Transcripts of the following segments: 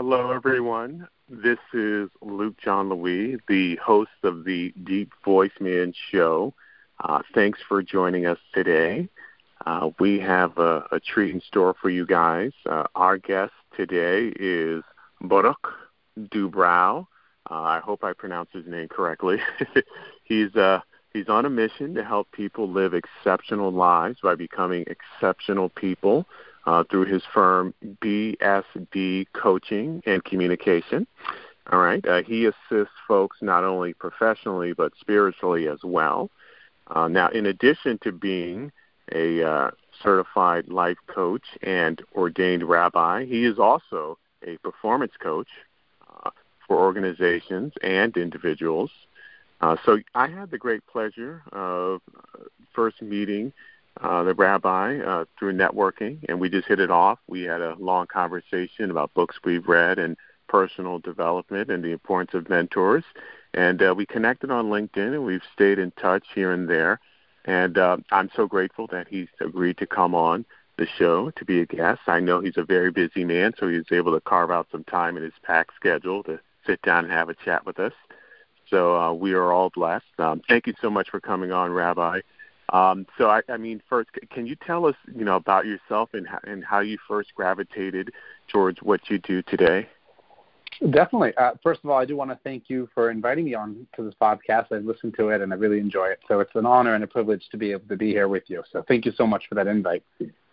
Hello, everyone. This is Luke John Louis, the host of the Deep Voice Man Show. Thanks for joining us today. We have a treat in store for you guys. Our guest today is Baruch Dubrow. I hope I pronounced his name correctly. He's on a mission to help people live exceptional lives by becoming exceptional people through his firm BSD Coaching and Communication. All right. He assists folks not only professionally but spiritually as well. Now, in addition to being a certified life coach and ordained rabbi, he is also a performance coach for organizations and individuals. So I had the great pleasure of first meeting the rabbi through networking, and we just hit it off. We had a long conversation about books we've read and personal development and the importance of mentors. And we connected on LinkedIn, and we've stayed in touch here and there. And I'm so grateful that he's agreed to come on the show to be a guest. I know he's a very busy man, so he was able to carve out some time in his packed schedule to sit down and have a chat with us. So we are all blessed. Thank you so much for coming on, Rabbi. So, I mean, first, can you tell us, about yourself and how you first gravitated towards what you do today? Definitely. First of all, I do want to thank you for inviting me on to this podcast. I've listened to it, and I really enjoy it. So it's an honor and a privilege to be able to be here with you. So thank you so much for that invite.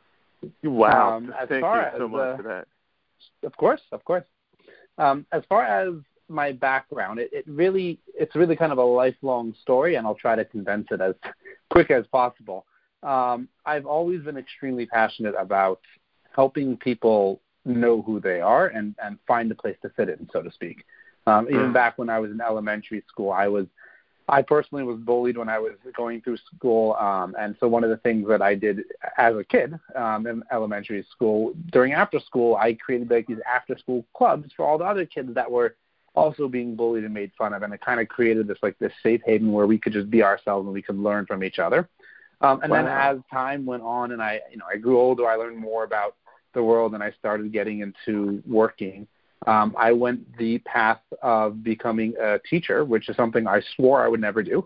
Wow. Thank you so much for that. Of course. As far as my background, it's really kind of a lifelong story, and I'll try to condense it as quick as possible. I've always been extremely passionate about helping people know who they are and find a place to fit in, so to speak. Even back when I was in elementary school, I personally was bullied when I was going through school, and so one of the things that I did as a kid in elementary school, during after school, I created these after school clubs for all the other kids that were also being bullied and made fun of, and it kind of created this safe haven where we could just be ourselves and we could learn from each other. Then as time went on and I grew older, I learned more about the world and I started getting into working. I went the path of becoming a teacher, which is something I swore I would never do.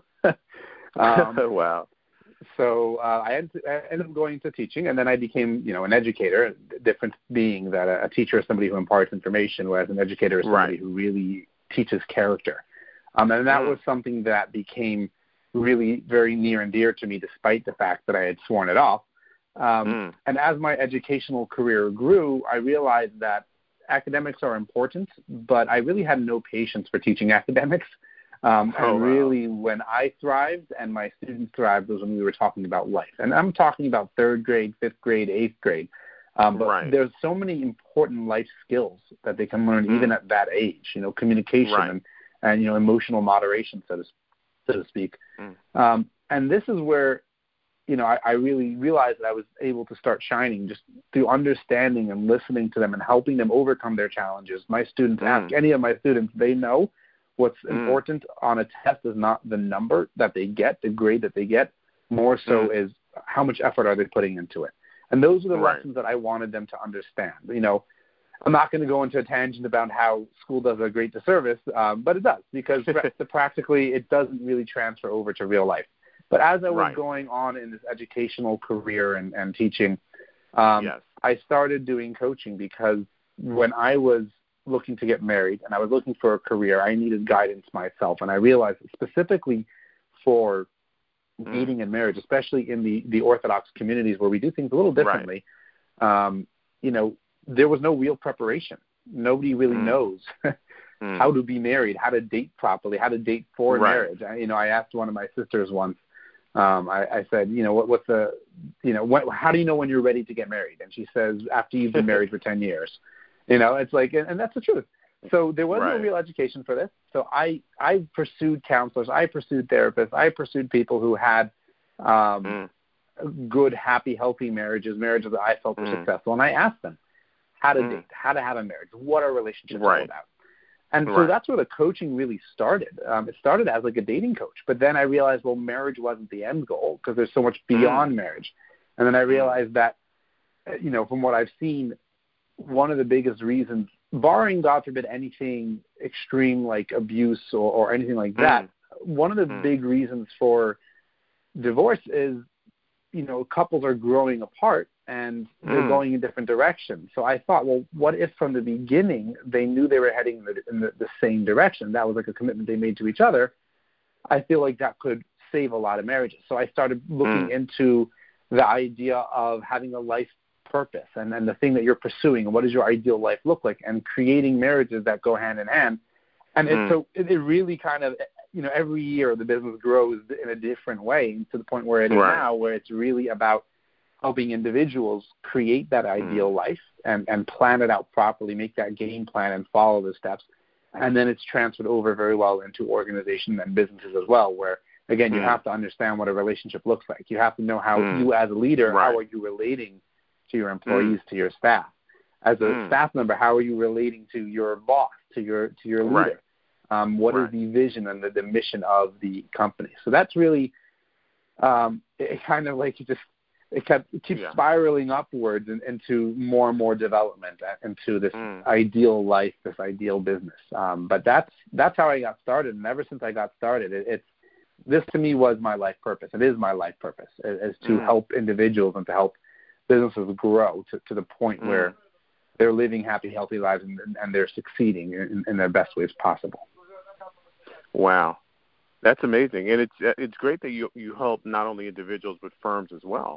Wow. So I ended up going to teaching, and then I became, an educator, difference being that a teacher is somebody who imparts information, whereas an educator is somebody who really teaches character. And that was something that became really very near and dear to me, despite the fact that I had sworn it off. And as my educational career grew, I realized that academics are important, but I really had no patience for teaching academics. Really, when I thrived and my students thrived was when we were talking about life. And I'm talking about third grade, fifth grade, eighth grade. But there's so many important life skills that they can learn even at that age, communication and emotional moderation, so to speak. And this is where, I really realized that I was able to start shining just through understanding and listening to them and helping them overcome their challenges. My students ask any of my students, they know what's important on a test is not the number that they get, the grade that they get, more so is how much effort are they putting into it. And those are the lessons that I wanted them to understand. I'm not going to go into a tangent about how school does a great disservice, but it does, because practically it doesn't really transfer over to real life. But as I was going on in this educational career and teaching, I started doing coaching because when I was looking to get married and I was looking for a career, I needed guidance myself. And I realized that specifically for dating and marriage, especially in the Orthodox communities where we do things a little differently, there was no real preparation. Nobody really knows how to be married, how to date properly, how to date for marriage. I asked one of my sisters once, I said, how do you know when you're ready to get married? And she says, after you've been married for 10 years. It's like, and that's the truth. So there was no real education for this. So I pursued counselors, I pursued therapists, I pursued people who had good, happy, healthy marriages that I felt were successful. And I asked them how to date, how to have a marriage, what are relationships all about. And so that's where the coaching really started. It started as a dating coach, but then I realized, marriage wasn't the end goal because there's so much beyond marriage. And then I realized that, from what I've seen, one of the biggest reasons barring, God forbid, anything extreme like abuse or anything like that, one of the big reasons for divorce is, couples are growing apart and they're going in different directions. So I thought, well, what if from the beginning they knew they were heading in the same direction? That was like a commitment they made to each other. I feel like that could save a lot of marriages. So I started looking into the idea of having a life purpose and the thing that you're pursuing, and what does your ideal life look like, and creating marriages that go hand in hand. And it really kind of, every year the business grows in a different way to the point where it is now, where it's really about helping individuals create that ideal life and plan it out properly, make that game plan and follow the steps. And then it's transferred over very well into organizations and businesses as well, where, again, you have to understand what a relationship looks like. You have to know how you as a leader, how are you relating to your employees, to your staff? As a staff member, how are you relating to your boss, to your leader? What is the vision and the mission of the company? So that's really it kind of like it keeps spiraling upwards into more and more development into this ideal life, this ideal business. But that's how I got started, and ever since I got started, this to me was my life purpose. It is my life purpose, is to help individuals and to help businesses grow to the point where they're living happy, healthy lives and they're succeeding in their best ways possible. Wow. That's amazing. And it's great that you help not only individuals but firms as well.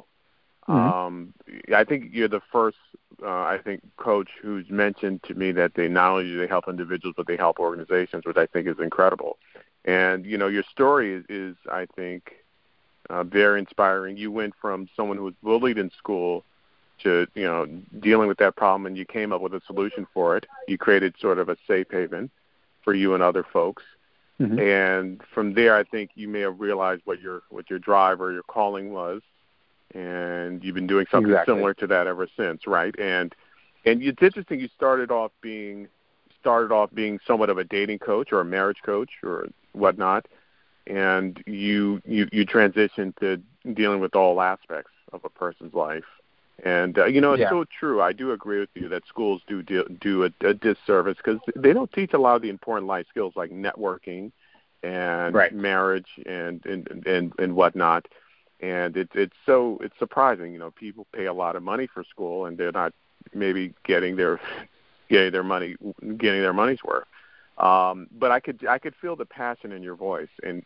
I think you're the first, coach who's mentioned to me that they not only do they help individuals, but they help organizations, which I think is incredible. And, your story is I think, very inspiring. You went from someone who was bullied in school to, dealing with that problem, and you came up with a solution for it. You created sort of a safe haven for you and other folks. And from there, I think you may have realized what your drive or your calling was, and you've been doing something similar to that ever since, right? And it's interesting. You started off being somewhat of a dating coach or a marriage coach or whatnot, and you transitioned to dealing with all aspects of a person's life. And it's so true. I do agree with you that schools do a disservice because they don't teach a lot of the important life skills like networking and marriage and whatnot. And it's surprising. People pay a lot of money for school and they're not maybe getting their money's worth. But I could feel the passion in your voice, and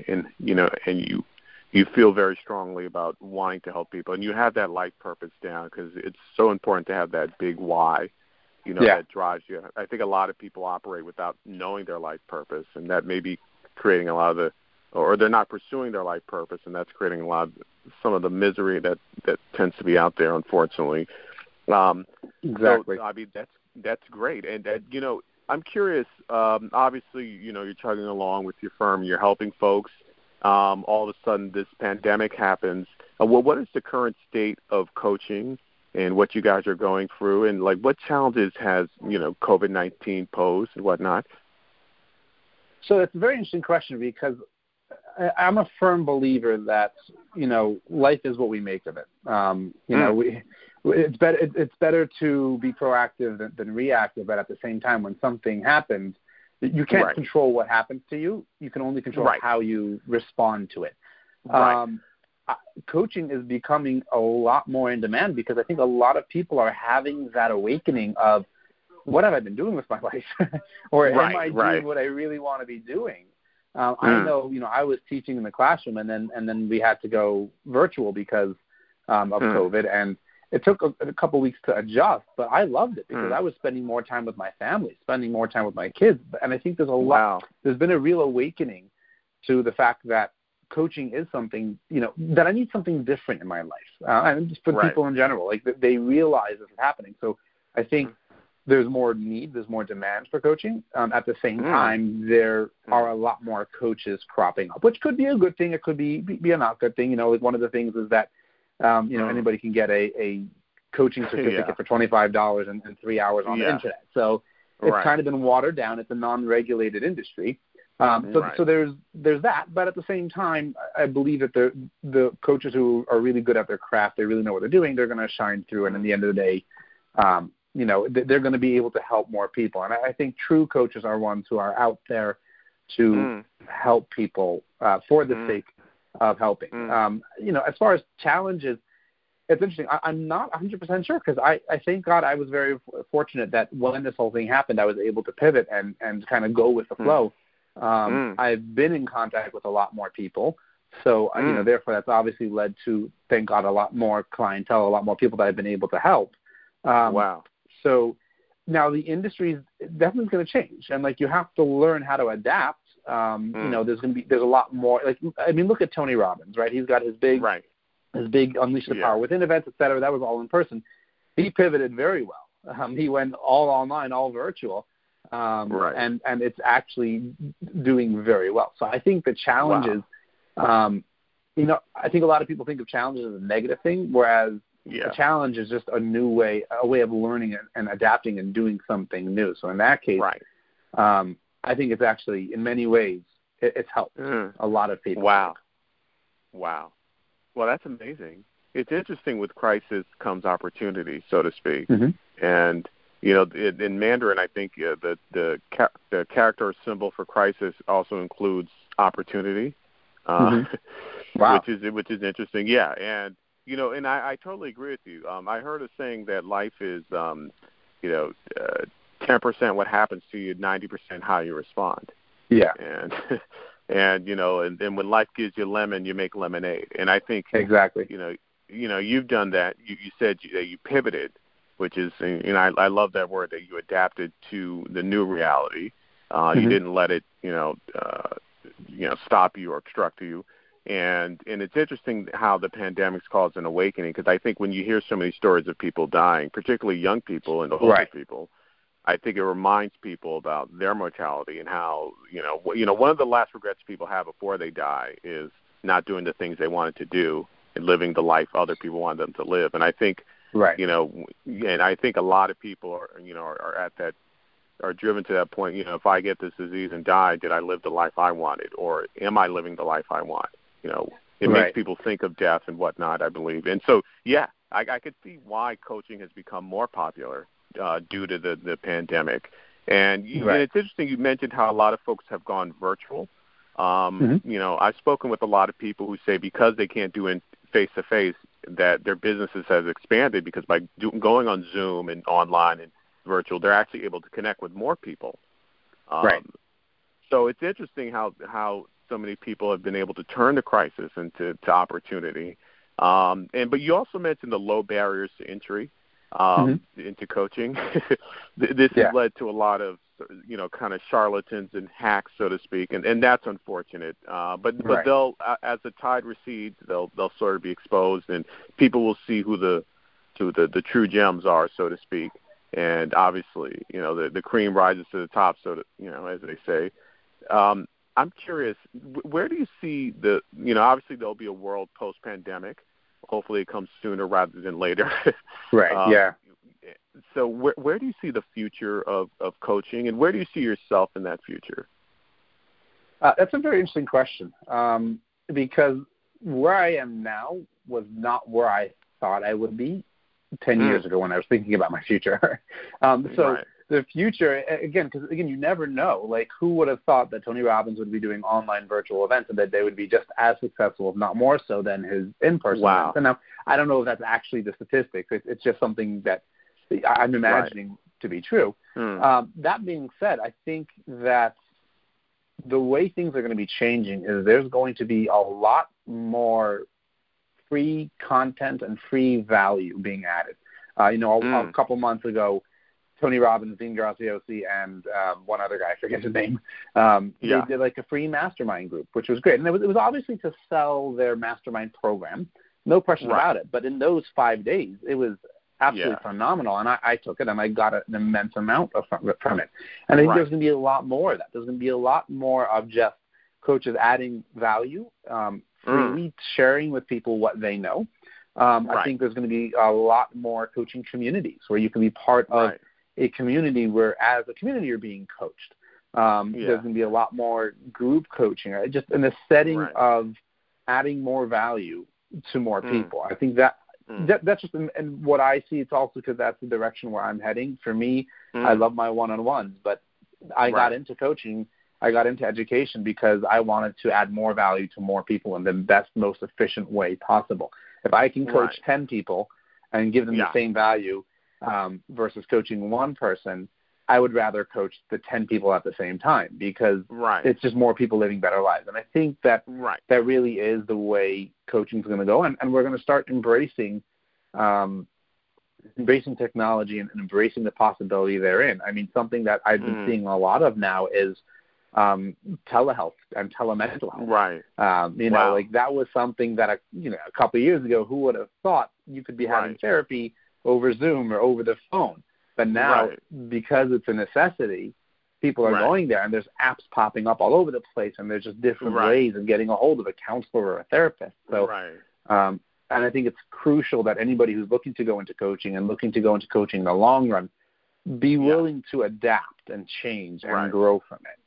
you feel very strongly about wanting to help people, and you have that life purpose down because it's so important to have that big why, that drives you. I think a lot of people operate without knowing their life purpose, and that may be creating a lot of or they're not pursuing their life purpose, and that's creating some of the misery that tends to be out there, unfortunately. Exactly. So, I mean, that's great, and I'm curious. Obviously, you're chugging along with your firm, you're helping folks. All of a sudden this pandemic happens. What is the current state of coaching and what you guys are going through, and what challenges has COVID-19 posed and whatnot? So it's a very interesting question because I'm a firm believer that life is what we make of it. It's better to be proactive than reactive, but at the same time, when something happens, you can't control what happens to you. You can only control how you respond to it. Coaching is becoming a lot more in demand because I think a lot of people are having that awakening of, what have I been doing with my life? Or am I doing what I really want to be doing? I know, I was teaching in the classroom and then we had to go virtual because of COVID, and it took a couple weeks to adjust, but I loved it because I was spending more time with my family, spending more time with my kids. And I think there's been a real awakening to the fact that coaching is something, that I need something different in my life. And just for people in general, they realize this is happening. So I think there's more need, there's more demand for coaching. At the same time, there are a lot more coaches cropping up, which could be a good thing. It could be a not good thing. One of the things is that, anybody can get a coaching certificate for $25 and 3 hours on the internet. So it's kind of been watered down. It's a non-regulated industry. So there's that. But at the same time, I believe that the coaches who are really good at their craft, they really know what they're doing, they're going to shine through. And at the end of the day, they're going to be able to help more people. And I think true coaches are ones who are out there to help people for the sake of helping. As far as challenges, it's interesting. I'm not 100% sure because I thank God I was very fortunate that when this whole thing happened, I was able to pivot and kind of go with the flow. I've been in contact with a lot more people. So, therefore, that's obviously led to, thank God, a lot more clientele, a lot more people that I've been able to help. Wow. So now the industry is definitely going to change. And, you have to learn how to adapt. There's a lot more. Look at Tony Robbins, right? He's got his big Unleash the Power Within events, et cetera. That was all in person. He pivoted very well. He went all online, all virtual. And it's actually doing very well. So I think the challenges, I think a lot of people think of challenges as a negative thing, whereas a challenge is just a way of learning and adapting and doing something new. So in that case, I think it's actually, in many ways, it's helped a lot of people. Wow. Well, that's amazing. It's interesting. With crisis comes opportunity, so to speak. And in Mandarin, I think the character or symbol for crisis also includes opportunity, which is interesting. Yeah, and and I totally agree with you. I heard a saying that life is 10% what happens to you, 90% how you respond. Yeah, and when life gives you lemon, you make lemonade. And I think exactly. You've done that. You said that you pivoted, which is, I love that word, that you adapted to the new reality. You didn't let it, stop you or obstruct you. And it's interesting how the pandemic's caused an awakening, because I think when you hear so many stories of people dying, particularly young people and older people, I think it reminds people about their mortality and how, one of the last regrets people have before they die is not doing the things they wanted to do and living the life other people wanted them to live. And I think, and I think a lot of people are at that, are driven to that point. If I get this disease and die, did I live the life I wanted, or am I living the life I want? It makes people think of death and whatnot, I believe. And so, I could see why coaching has become more popular due to the pandemic. And, and it's interesting, you mentioned how a lot of folks have gone virtual. I've spoken with a lot of people who say because they can't do it face-to-face, that their businesses has expanded because by going on Zoom and online and virtual, they're actually able to connect with more people. So it's interesting how so many people have been able to turn the crisis into opportunity. But you also mentioned the low barriers to entry into coaching. This has led to a lot of kind of charlatans and hacks, so to speak, and that's unfortunate. But they'll, as the tide recedes, they'll sort of be exposed, and people will see who the true gems are, so to speak. And obviously, the cream rises to the top, so as they say. I'm curious, where do you see obviously there'll be a world post-pandemic. Hopefully it comes sooner rather than later. So where do you see the future of coaching, and where do you see yourself in that future? That's a very interesting question, because where I am now was not where I thought I would be 10 years ago when I was thinking about my future. The future, again, because, you never know. Who would have thought that Tony Robbins would be doing online virtual events and that they would be just as successful, if not more so, than his in-person events? And now, I don't know if that's actually the statistics. It's just something that I'm imagining to be true. That being said, I think that the way things are going to be changing is there's going to be a lot more free content and free value being added. A couple months ago, Tony Robbins, Dean Graziosi, and one other guy, I forget his name, they did a free mastermind group, which was great. And it was obviously to sell their mastermind program, no question about it. But in those 5 days, it was absolutely phenomenal. And I took it, and I got an immense amount from it. And I think there's going to be a lot more of that. There's going to be a lot more of just coaches adding value, freely sharing with people what they know. I think there's going to be a lot more coaching communities where you can be part of a community where, as a community, you're being coached. There's going to be a lot more group coaching, just in the setting of adding more value to more people. I think that that's just, and what I see, it's also because that's the direction where I'm heading. For me, I love my one-on-ones, but I got into coaching, I got into education because I wanted to add more value to more people in the best, most efficient way possible. If I can coach 10 people and give them the same value versus coaching one person, I would rather coach the 10 people at the same time because it's just more people living better lives. And I think that that really is the way coaching is going to go. And we're going to start embracing technology and embracing the possibility therein. I mean, something that I've been seeing a lot of now is telehealth and telemental health. You know, like that was something that a couple of years ago, who would have thought you could be having therapy over Zoom or over the phone? But now, because it's a necessity, people are going there, and there's apps popping up all over the place, and there's just different ways of getting a hold of a counselor or a therapist. So, and I think it's crucial that anybody who's looking to go into coaching and looking to go into coaching in the long run be willing to adapt and change and grow from it.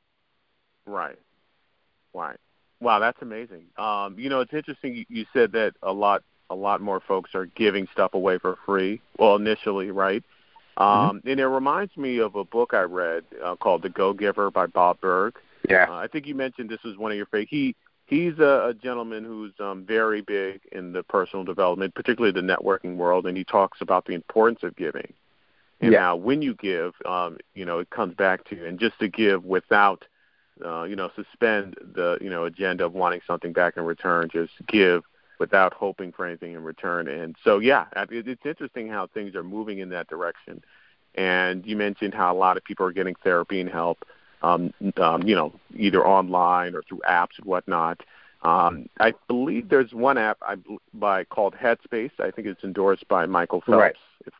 Wow, that's amazing. You know, it's interesting. You said that a lot more folks are giving stuff away for free. Well, initially, right? And it reminds me of a book I read called The Go-Giver by Bob Burg. I think you mentioned this was one of your favorite. He's a gentleman who's very big in the personal development, particularly the networking world, and he talks about the importance of giving. And how when you give, you know, it comes back to you. And just to give without, you know, suspend the, you know, agenda of wanting something back in return, just give without hoping for anything in return. And so, it's interesting how things are moving in that direction. And you mentioned how a lot of people are getting therapy and help, you know, either online or through apps and whatnot. I believe there's one app called Headspace. I think it's endorsed by Michael Phelps.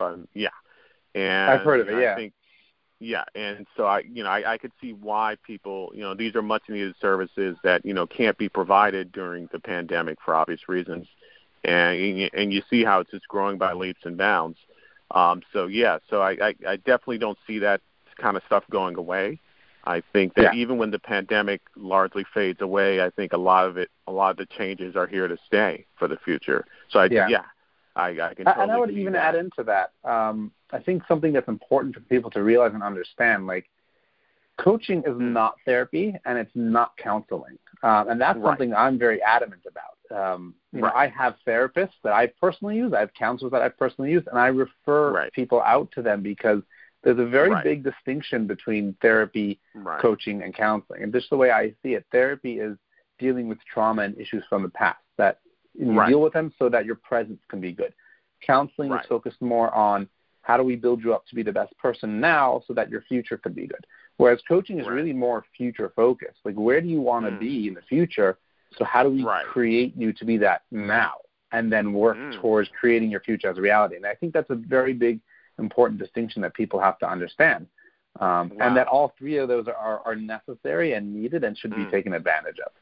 And I've heard of it. I think, and so I could see why people, you know, these are much needed services that, you know, can't be provided during the pandemic for obvious reasons. And you see how it's just growing by leaps and bounds. So I definitely don't see that kind of stuff going away. I think that even when the pandemic largely fades away, I think a lot of the changes are here to stay for the future. So I can totally and I would even add into that. I think something that's important for people to realize and understand, like, coaching is not therapy and it's not counseling. And that's something I'm very adamant about. You know, I have therapists that I personally use. I have counselors that I personally use, and I refer people out to them because there's a very big distinction between therapy, coaching, and counseling. And just the way I see it, therapy is dealing with trauma and issues from the past that you deal with them so that your presence can be good. Counseling is focused more on how do we build you up to be the best person now so that your future could be good. Whereas coaching is really more future focused. Like, where do you want to be in the future? So how do we create you to be that now and then work towards creating your future as a reality? And I think that's a very big, important distinction that people have to understand. And that all three of those are necessary and needed and should be taken advantage of.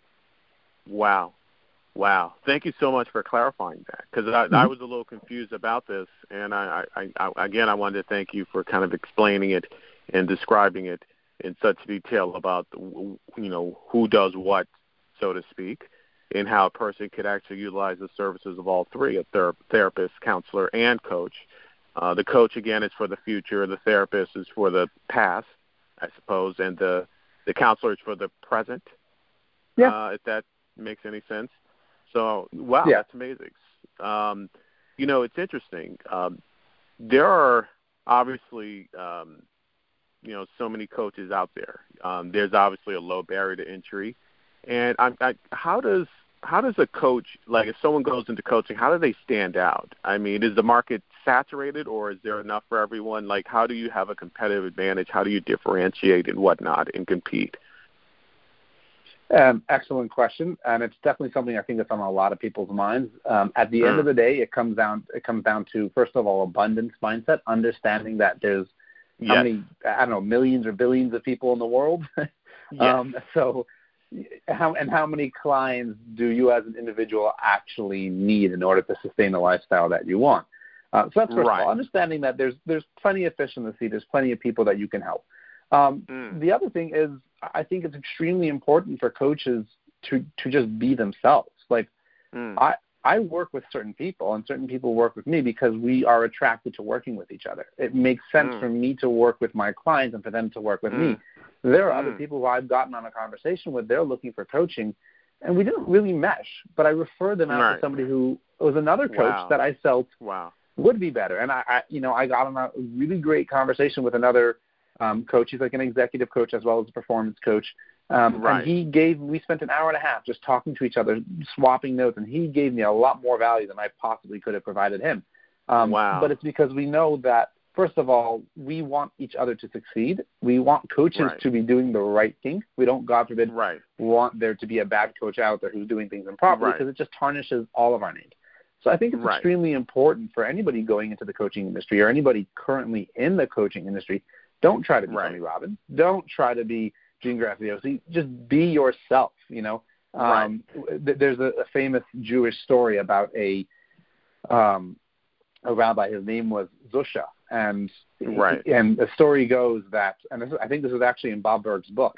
Wow. Thank you so much for clarifying that, because I was a little confused about this. And I wanted to thank you for kind of explaining it and describing it in such detail about, you know, who does what, so to speak, and how a person could actually utilize the services of all three, a therapist, counselor, and coach. The coach, again, is for the future. The therapist is for the past, I suppose, and the counselor is for the present, if that makes any sense. So, that's amazing. You know, it's interesting. There are obviously, you know, so many coaches out there. There's obviously a low barrier to entry. And how does a coach, like if someone goes into coaching, how do they stand out? I mean, is the market saturated, or is there enough for everyone? Like, how do you have a competitive advantage? How do you differentiate and whatnot and compete? Excellent question, and it's definitely something I think that's on a lot of people's minds. At the end of the day, it comes down to, first of all, abundance mindset, understanding that there's how many, I don't know, millions or billions of people in the world. So how many clients do you as an individual actually need in order to sustain the lifestyle that you want? So that's first of all, understanding that there's plenty of fish in the sea, there's plenty of people that you can help. The other thing is, I think it's extremely important for coaches to just be themselves. Like, I I work with certain people, and certain people work with me because we are attracted to working with each other. It makes sense for me to work with my clients and for them to work with me. There are other people who I've gotten on a conversation with. They're looking for coaching, and we didn't really mesh. But I referred them out to somebody who was another coach that I felt would be better. And I got on a really great conversation with another coach. He's like an executive coach as well as a performance coach. And we spent an hour and a half just talking to each other, swapping notes, and he gave me a lot more value than I possibly could have provided him. But it's because we know that, first of all, we want each other to succeed. We want coaches to be doing the right thing. We don't, God forbid, want there to be a bad coach out there who's doing things improperly because it just tarnishes all of our names. So I think it's extremely important for anybody going into the coaching industry or anybody currently in the coaching industry. Don't try to be Tony Robbins. Don't try to be Gene Graciosi. Just be yourself, you know. There's a famous Jewish story about a rabbi. His name was Zusha. And the story goes that, and I think this was actually in Bob Berg's book,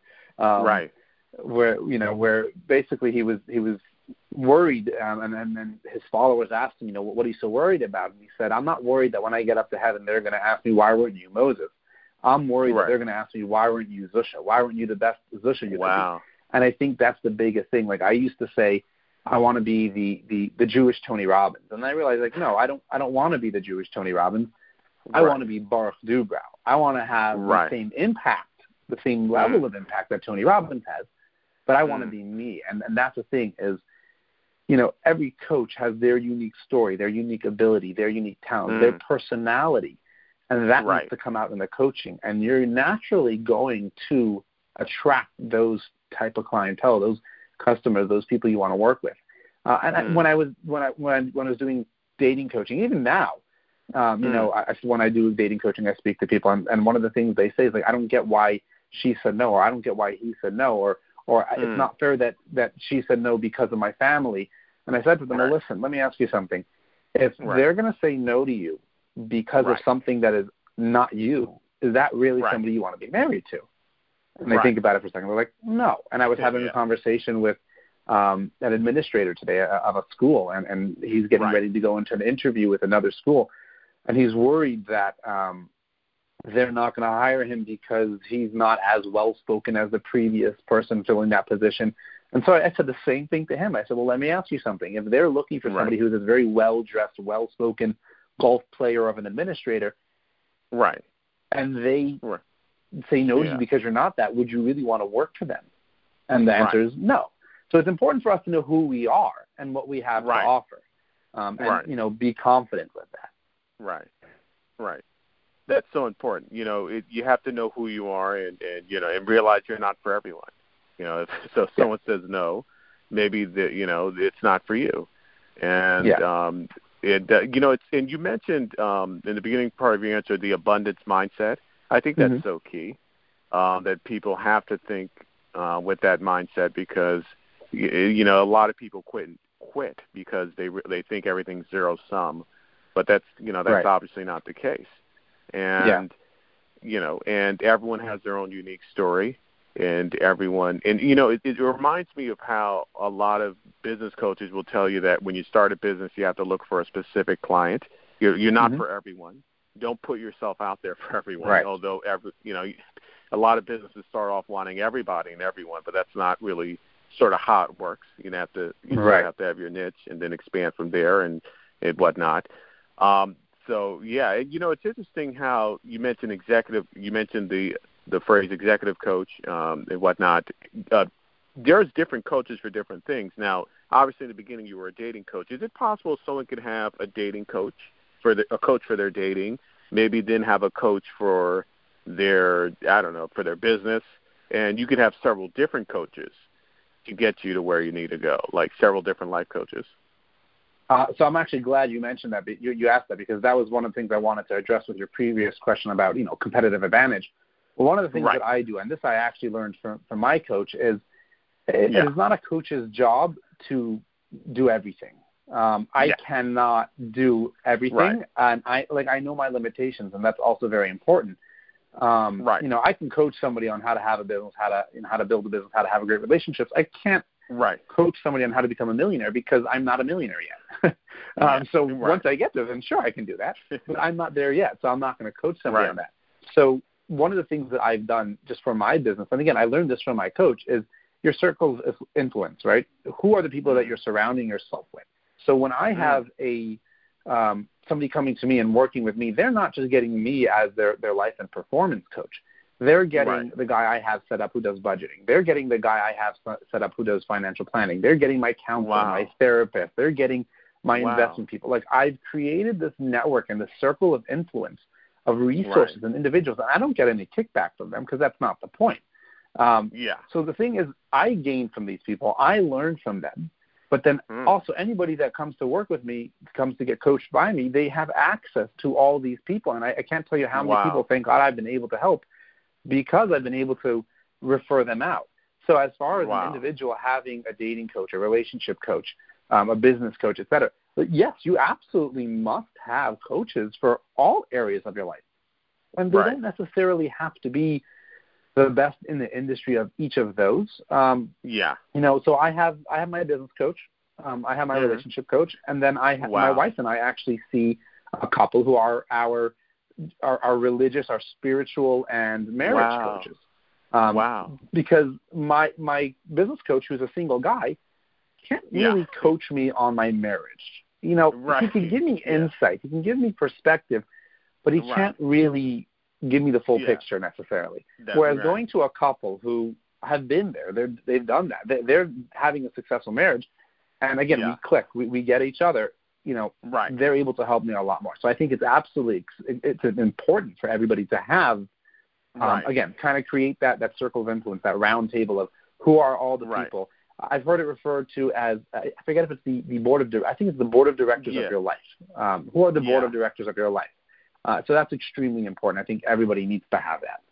where basically he was worried, and then his followers asked him, what are you so worried about? And he said, I'm not worried that when I get up to heaven they're going to ask me, why weren't you Moses? I'm worried that they're going to ask me, why weren't you Zusha? Why weren't you the best Zusha you could be? And I think that's the biggest thing. Like, I used to say, I want to be the Jewish Tony Robbins, and I realized, like, no, I don't want to be the Jewish Tony Robbins. I want to be Baruch Dubrow. I want to have the same impact, the same level of impact that Tony Robbins has, but I want to be me. And that's the thing is, every coach has their unique story, their unique ability, their unique talent, their personality, and that needs to come out in the coaching. And you're naturally going to attract those type of clientele, those customers, those people you want to work with. When I was doing dating coaching, even now, when I do dating coaching, I speak to people, and one of the things they say is, like, I don't get why she said no, or I don't get why he said no, or it's not fair that she said no because of my family. And I said to them, well, listen, let me ask you something. If they're going to say no to you because of something that is not you, is that really somebody you want to be married to? And they think about it for a second. They're like, no. And I was having a conversation with an administrator today of a school, and he's getting ready to go into an interview with another school. And he's worried that they're not going to hire him because he's not as well-spoken as the previous person filling that position. And so I said the same thing to him. I said, well, let me ask you something. If they're looking for somebody who's a very well-dressed, well-spoken golf player of an administrator, and they say no to you because you're not that, would you really want to work for them? And the answer is no. So it's important for us to know who we are and what we have to offer, and be confident with that. Right. That's so important. You have to know who you are and realize you're not for everyone. If someone says no, maybe it's not for you. And it's, and you mentioned in the beginning part of your answer the abundance mindset. I think that's so key, that people have to think with that mindset, because a lot of people quit because they think everything's zero sum. But that's obviously not the case, and and everyone has their own unique story, and it reminds me of how a lot of business coaches will tell you that when you start a business, you have to look for a specific client. You're not for everyone. Don't put yourself out there for everyone. Although a lot of businesses start off wanting everybody and everyone, but that's not really sort of how it works. You have to have your niche and then expand from there and whatnot. It's interesting how you mentioned the phrase executive coach and whatnot. There's different coaches for different things. Now, obviously in the beginning you were a dating coach. Is it possible someone could have a dating coach a coach for their dating, maybe then have a coach for their business, and you could have several different coaches to get you to where you need to go, like several different life coaches? So I'm actually glad you mentioned that. You asked that because that was one of the things I wanted to address with your previous question about, competitive advantage. Well, one of the things that I do, and this I actually learned from my coach, is it is not a coach's job to do everything. I cannot do everything, and I know my limitations, and that's also very important. I can coach somebody on how to have a business, how to build a business, how to have a great relationships. I can't coach somebody on how to become a millionaire because I'm not a millionaire yet. Once I get there, then sure, I can do that. But I'm not there yet, so I'm not going to coach somebody on that. So one of the things that I've done just for my business, and again, I learned this from my coach, is your circle of influence, right? Who are the people that you're surrounding yourself with? So when I have somebody coming to me and working with me, they're not just getting me as their life and performance coach. They're getting the guy I have set up who does budgeting. They're getting the guy I have set up who does financial planning. They're getting my counselor, my therapist. They're getting my investment people. Like, I've created this network and this circle of influence of resources and individuals. And I don't get any kickback from them because that's not the point. So the thing is, I gain from these people. I learn from them. But then also anybody that comes to work with me, comes to get coached by me, they have access to all these people. And I can't tell you how many people, thank God, I've been able to help because I've been able to refer them out. So as far as an individual having a dating coach, a relationship coach, a business coach, et cetera, yes, you absolutely must have coaches for all areas of your life. And they don't necessarily have to be the best in the industry of each of those. So I have my business coach, I have my relationship coach, and then I have my wife and I actually see a couple who are our religious, our spiritual, and marriage coaches. Because my business coach, who's a single guy, can't really coach me on my marriage. He can give me insight, he can give me perspective, but he can't really give me the full picture necessarily. Whereas going to a couple who have been there, they've done that, they're having a successful marriage, and again, we click, we get each other, they're able to help me a lot more. So I think it's absolutely it's important for everybody to have, again, kind of create that circle of influence, that round table of who are all the people. I've heard it referred to as, I forget if it's the board of, I think it's the board of directors of your life. Who are the board of directors of your life? So that's extremely important. I think everybody needs to have that.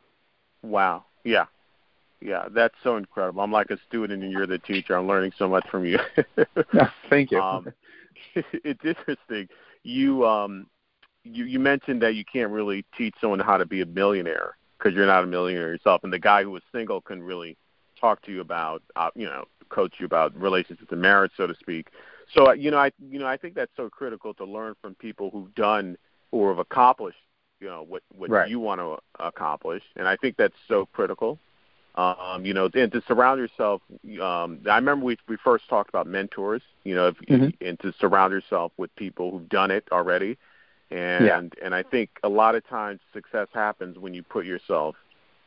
Wow. Yeah, that's so incredible. I'm like a student and you're the teacher. I'm learning so much from you. Thank you. It's interesting. You mentioned that you can't really teach someone how to be a millionaire because you're not a millionaire yourself, and the guy who was single can really talk to you about, coach you about relationships and marriage, so to speak. So, I think that's so critical to learn from people who've done or have accomplished, what you want to accomplish. And I think that's so critical. And to surround yourself, I remember we first talked about mentors, and to surround yourself with people who've done it already. And I think a lot of times success happens when you put yourself,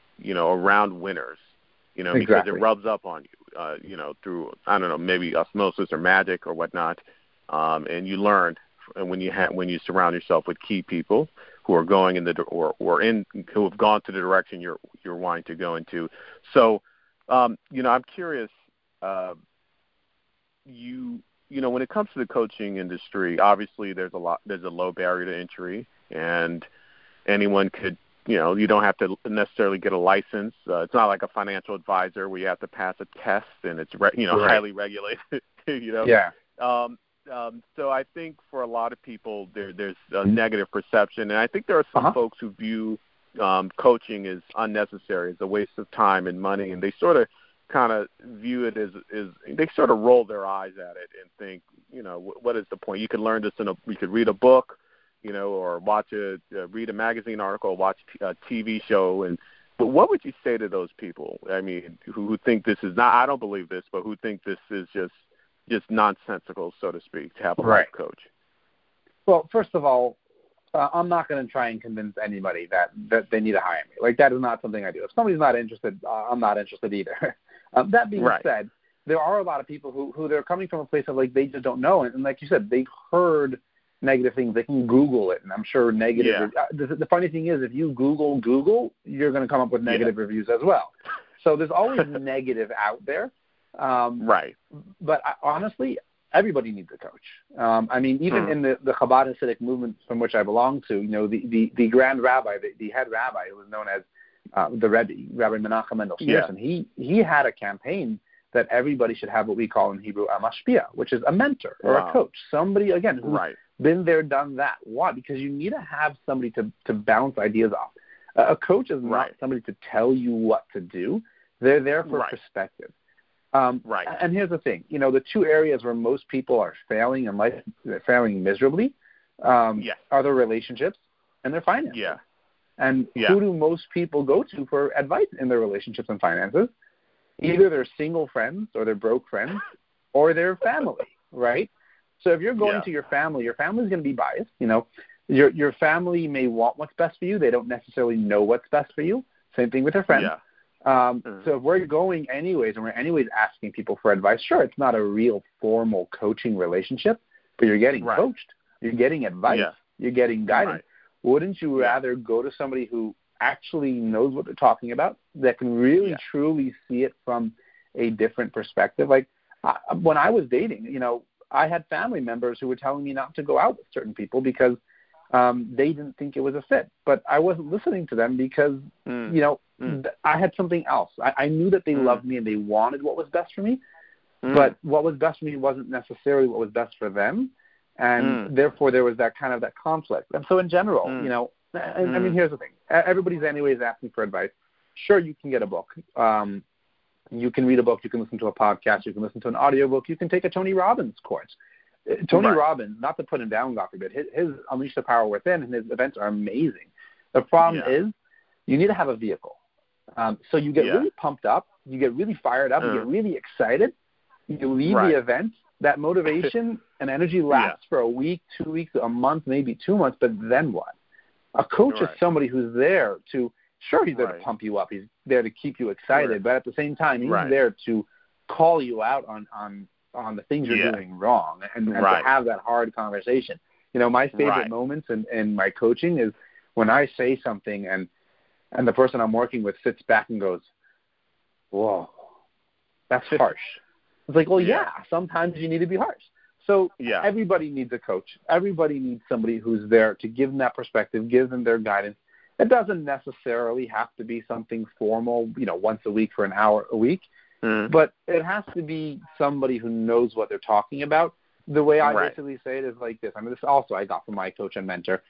around winners, because it rubs up on you, through, I don't know, maybe osmosis or magic or whatnot. And you learn when you surround yourself with key people who are going in who have gone to the direction you're wanting to go into. So, I'm curious, when it comes to the coaching industry, obviously there's a low barrier to entry, and anyone could, you don't have to necessarily get a license. It's not like a financial advisor where you have to pass a test and it's highly regulated. So I think for a lot of people there's a negative perception, and I think there are some folks who view coaching as unnecessary, as a waste of time and money, and they sort of kind of view it as they sort of roll their eyes at it and think, what is the point? You could learn this you could read a book, or read a magazine article, watch a TV show, but what would you say to those people? I mean, who think this is not, I don't believe this, but who think this is just nonsensical, so to speak, to have a life coach? Well, first of all, I'm not going to try and convince anybody that they need to hire me. Like, that is not something I do. If somebody's not interested, I'm not interested either. That being said, there are a lot of people who they're coming from a place of, like, they just don't know. And like you said, they've heard negative things. They can Google it, and I'm sure negative. The funny thing is, if you Google, you're going to come up with negative reviews as well. So there's always negative out there. But honestly, everybody needs a coach. I mean, even in the Chabad Hasidic movement from which I belong to, the grand rabbi, the head rabbi, who was known as the Rebbe, Rabbi Menachem Mendel Schneerson, he had a campaign that everybody should have what we call in Hebrew a mashpia, which is a mentor or a coach, somebody, again, who's been there, done that. Why? Because you need to have somebody to bounce ideas off. A coach is not somebody to tell you what to do. They're there for perspective. Right. And here's the thing, the two areas where most people are failing in life, they're failing miserably, are their relationships and their finances. Yeah. And who do most people go to for advice in their relationships and finances? Either their single friends or their broke friends or their family, right? So if you're going to your family's going to be biased. Your family may want what's best for you. They don't necessarily know what's best for you. Same thing with your friends. So if we're going anyways and we're anyways asking people for advice, sure, it's not a real formal coaching relationship, but you're getting coached. You're getting advice. You're getting guidance. Wouldn't you rather go to somebody who actually knows what they're talking about, that can really, truly see it from a different perspective? Like when I was dating, I had family members who were telling me not to go out with certain people because they didn't think it was a fit. But I wasn't listening to them because, I had something else. I knew that they loved me and they wanted what was best for me, but what was best for me wasn't necessarily what was best for them. And therefore there was that kind of that conflict. And so in general, I mean, here's the thing. Everybody's anyways asking for advice. Sure, you can get a book. You can read a book. You can listen to a podcast. You can listen to an audiobook. You can take a Tony Robbins course. Tony Robbins, not to put him down, God forbid, his Unleash the Power Within and his events are amazing. The problem is you need to have a vehicle. So you get really pumped up. You get really fired up. You get really excited. You leave the event. That motivation and energy lasts for a week, 2 weeks, a month, maybe 2 months, but then what? A coach is somebody who's there to, sure, he's there to pump you up. He's there to keep you excited, but at the same time, he's there to call you out on the things you're doing wrong and to have that hard conversation. My favorite moments in my coaching is when I say something and the person I'm working with sits back and goes, whoa, that's harsh. It's like, well, sometimes you need to be harsh. So everybody needs a coach. Everybody needs somebody who's there to give them that perspective, give them their guidance. It doesn't necessarily have to be something formal, once a week for an hour a week, but it has to be somebody who knows what they're talking about. The way I basically say it is like this. I mean, this also I got from my coach and mentor.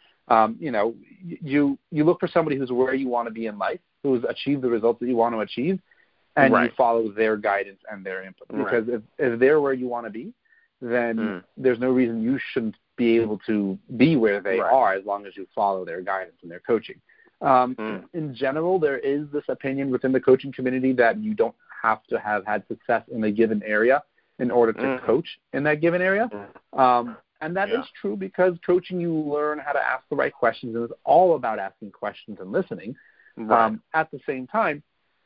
You look for somebody who's where you want to be in life, who's achieved the results that you want to achieve, and you follow their guidance and their input. Because if they're where you want to be, then there's no reason you shouldn't be able to be where they are as long as you follow their guidance and their coaching. In general, there is this opinion within the coaching community that you don't have to have had success in a given area in order to coach in that given area. And that is true because coaching, you learn how to ask the right questions, and it's all about asking questions and listening. At the same time,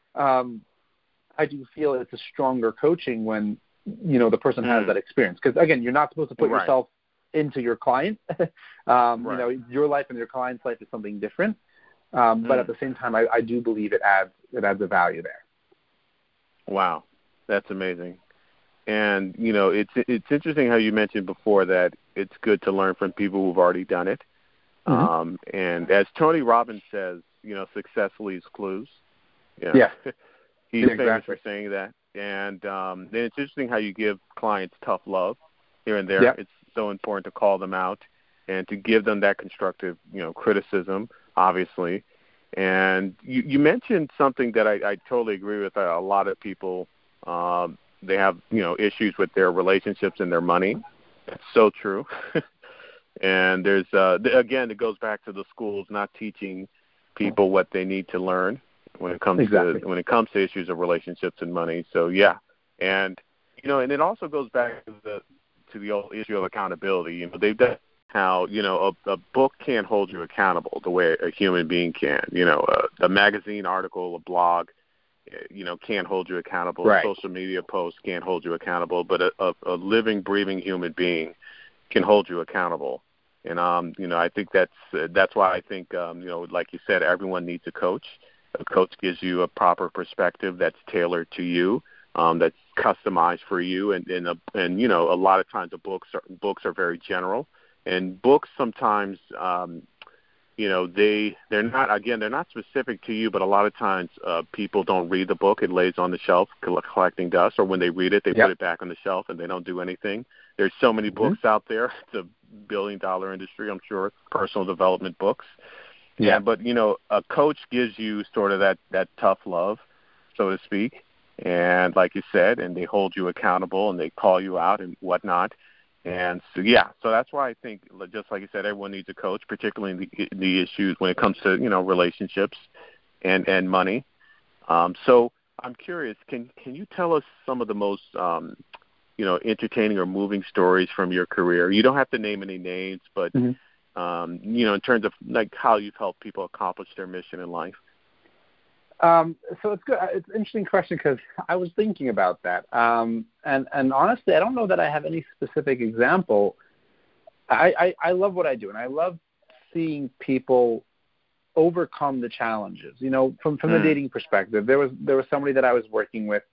I do feel it's a stronger coaching when, the person has that experience. Because, again, you're not supposed to put yourself into your client. Your life and your client's life is something different. But at the same time, I do believe it adds a value there. Wow. That's amazing. And, it's interesting how you mentioned before that it's good to learn from people who've already done it. And as Tony Robbins says, success leaves clues. He's famous for saying that. And then it's interesting how you give clients tough love here and there. It's so important to call them out and to give them that constructive, criticism, obviously. And you mentioned something that I totally agree with. A lot of people, they have, issues with their relationships and their money. That's so true. And there's, again, it goes back to the schools not teaching people what they need to learn when it comes to issues of relationships and money. So and and it also goes back to the old issue of accountability. They've done how a book can't hold you accountable the way a human being can. A magazine article, a blog, can't hold you accountable. A social media post can't hold you accountable. But a living, breathing human being can hold you accountable. And I think that's why I think like you said, everyone needs a coach. A coach gives you a proper perspective that's tailored to you, that's customized for you, and a lot of times the books are very general, and books sometimes they're not specific to you, but a lot of times people don't read the book. It lays on the shelf collecting dust, or when they read it, they put it back on the shelf and they don't do anything. There's so many books out there. It's a billion-dollar industry, I'm sure, personal development books. But a coach gives you sort of that tough love, so to speak, and like you said, and they hold you accountable and they call you out and whatnot. And so, yeah, so that's why I think, just like you said, everyone needs a coach, particularly in the issues when it comes to, relationships and money. So I'm curious, can you tell us some of the most, entertaining or moving stories from your career? You don't have to name any names, but, in terms of like how you've helped people accomplish their mission in life. So it's good. It's an interesting question because I was thinking about that. And honestly, I don't know that I have any specific example. I love what I do, and I love seeing people overcome the challenges. From the dating perspective, there was somebody that I was working with,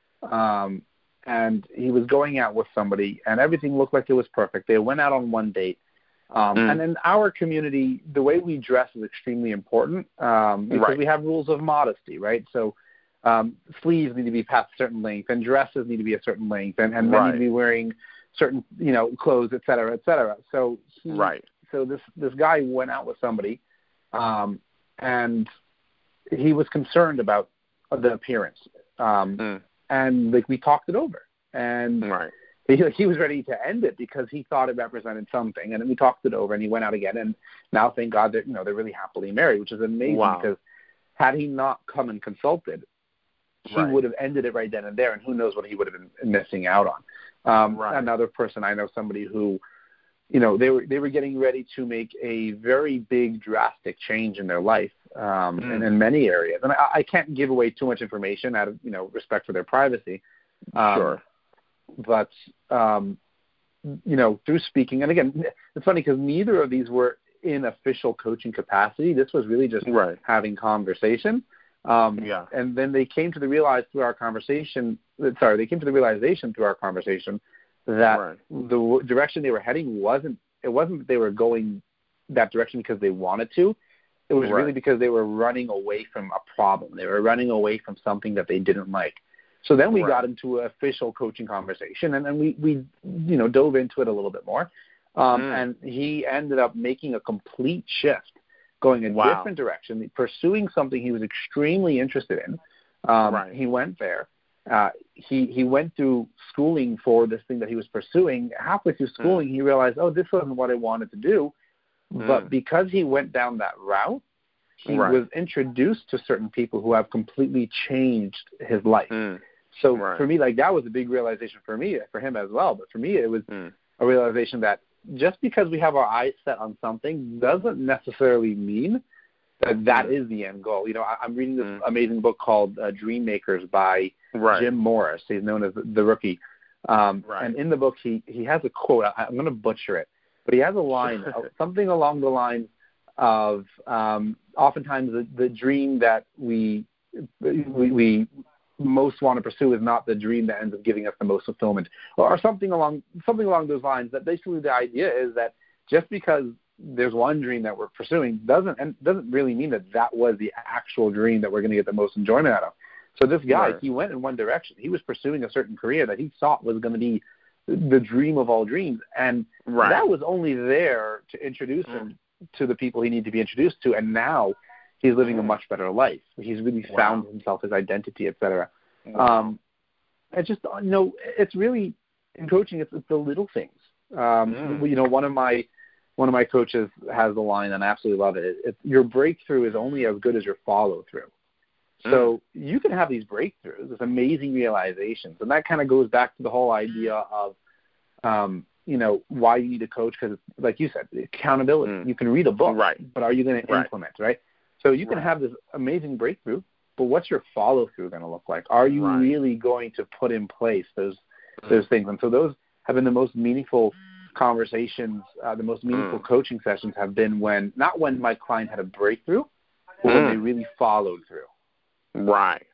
and he was going out with somebody, and everything looked like it was perfect. They went out on one date. And in our community, the way we dress is extremely important because we have rules of modesty, right? So sleeves need to be past a certain length, and dresses need to be a certain length, and men need to be wearing certain, clothes, et cetera, et cetera. So this guy went out with somebody, and he was concerned about the appearance, and like we talked it over, and he was ready to end it because he thought it represented something. And then we talked it over, and he went out again. And now, thank God, that they're really happily married, which is amazing because had he not come and consulted, he would have ended it right then and there, and who knows what he would have been missing out on. Another person, I know somebody who, they were getting ready to make a very big, drastic change in their life and in many areas. And I can't give away too much information out of respect for their privacy. But, through speaking, and again, it's funny because neither of these were in official coaching capacity. This was really just having conversation. And then they came to the realization through our conversation that the direction they were heading wasn't that they were going that direction because they wanted to. It was really because they were running away from a problem. They were running away from something that they didn't like. So then we got into an official coaching conversation, and then we dove into it a little bit more. And he ended up making a complete shift, going a different direction, pursuing something he was extremely interested in. He went there. He went through schooling for this thing that he was pursuing. Halfway through schooling, he realized, this wasn't what I wanted to do. But because he went down that route, he was introduced to certain people who have completely changed his life. So for me, like that was a big realization for him as well. But for me, it was a realization that just because we have our eyes set on something doesn't necessarily mean that is the end goal. I'm reading this amazing book called Dream Makers by Jim Morris. He's known as the Rookie. And in the book, he has a quote. I'm going to butcher it, but he has a line, something along the lines of oftentimes the dream that we most want to pursue is not the dream that ends up giving us the most fulfillment, or something along those lines. That basically the idea is that just because there's one dream that we're pursuing doesn't really mean that was the actual dream that we're going to get the most enjoyment out of. So this guy, he went in one direction. He was pursuing a certain career that he thought was going to be the dream of all dreams, and that was only there to introduce him to the people he needed to be introduced to, and now he's living a much better life. He's really found himself, his identity, etc. It's just, it's really, in coaching, it's the little things. One of my coaches has the line, and I absolutely love it. It's your breakthrough is only as good as your follow through. So you can have these breakthroughs, this amazing realizations, and that kind of goes back to the whole idea of, why you need a coach, because, like you said, accountability. You can read a book, but are you going to implement, right? So you can have this amazing breakthrough, but what's your follow-through going to look like? Are you really going to put in place those things? And so those have been the most meaningful conversations, the most meaningful coaching sessions have been not when my client had a breakthrough, but when they really followed through. Right.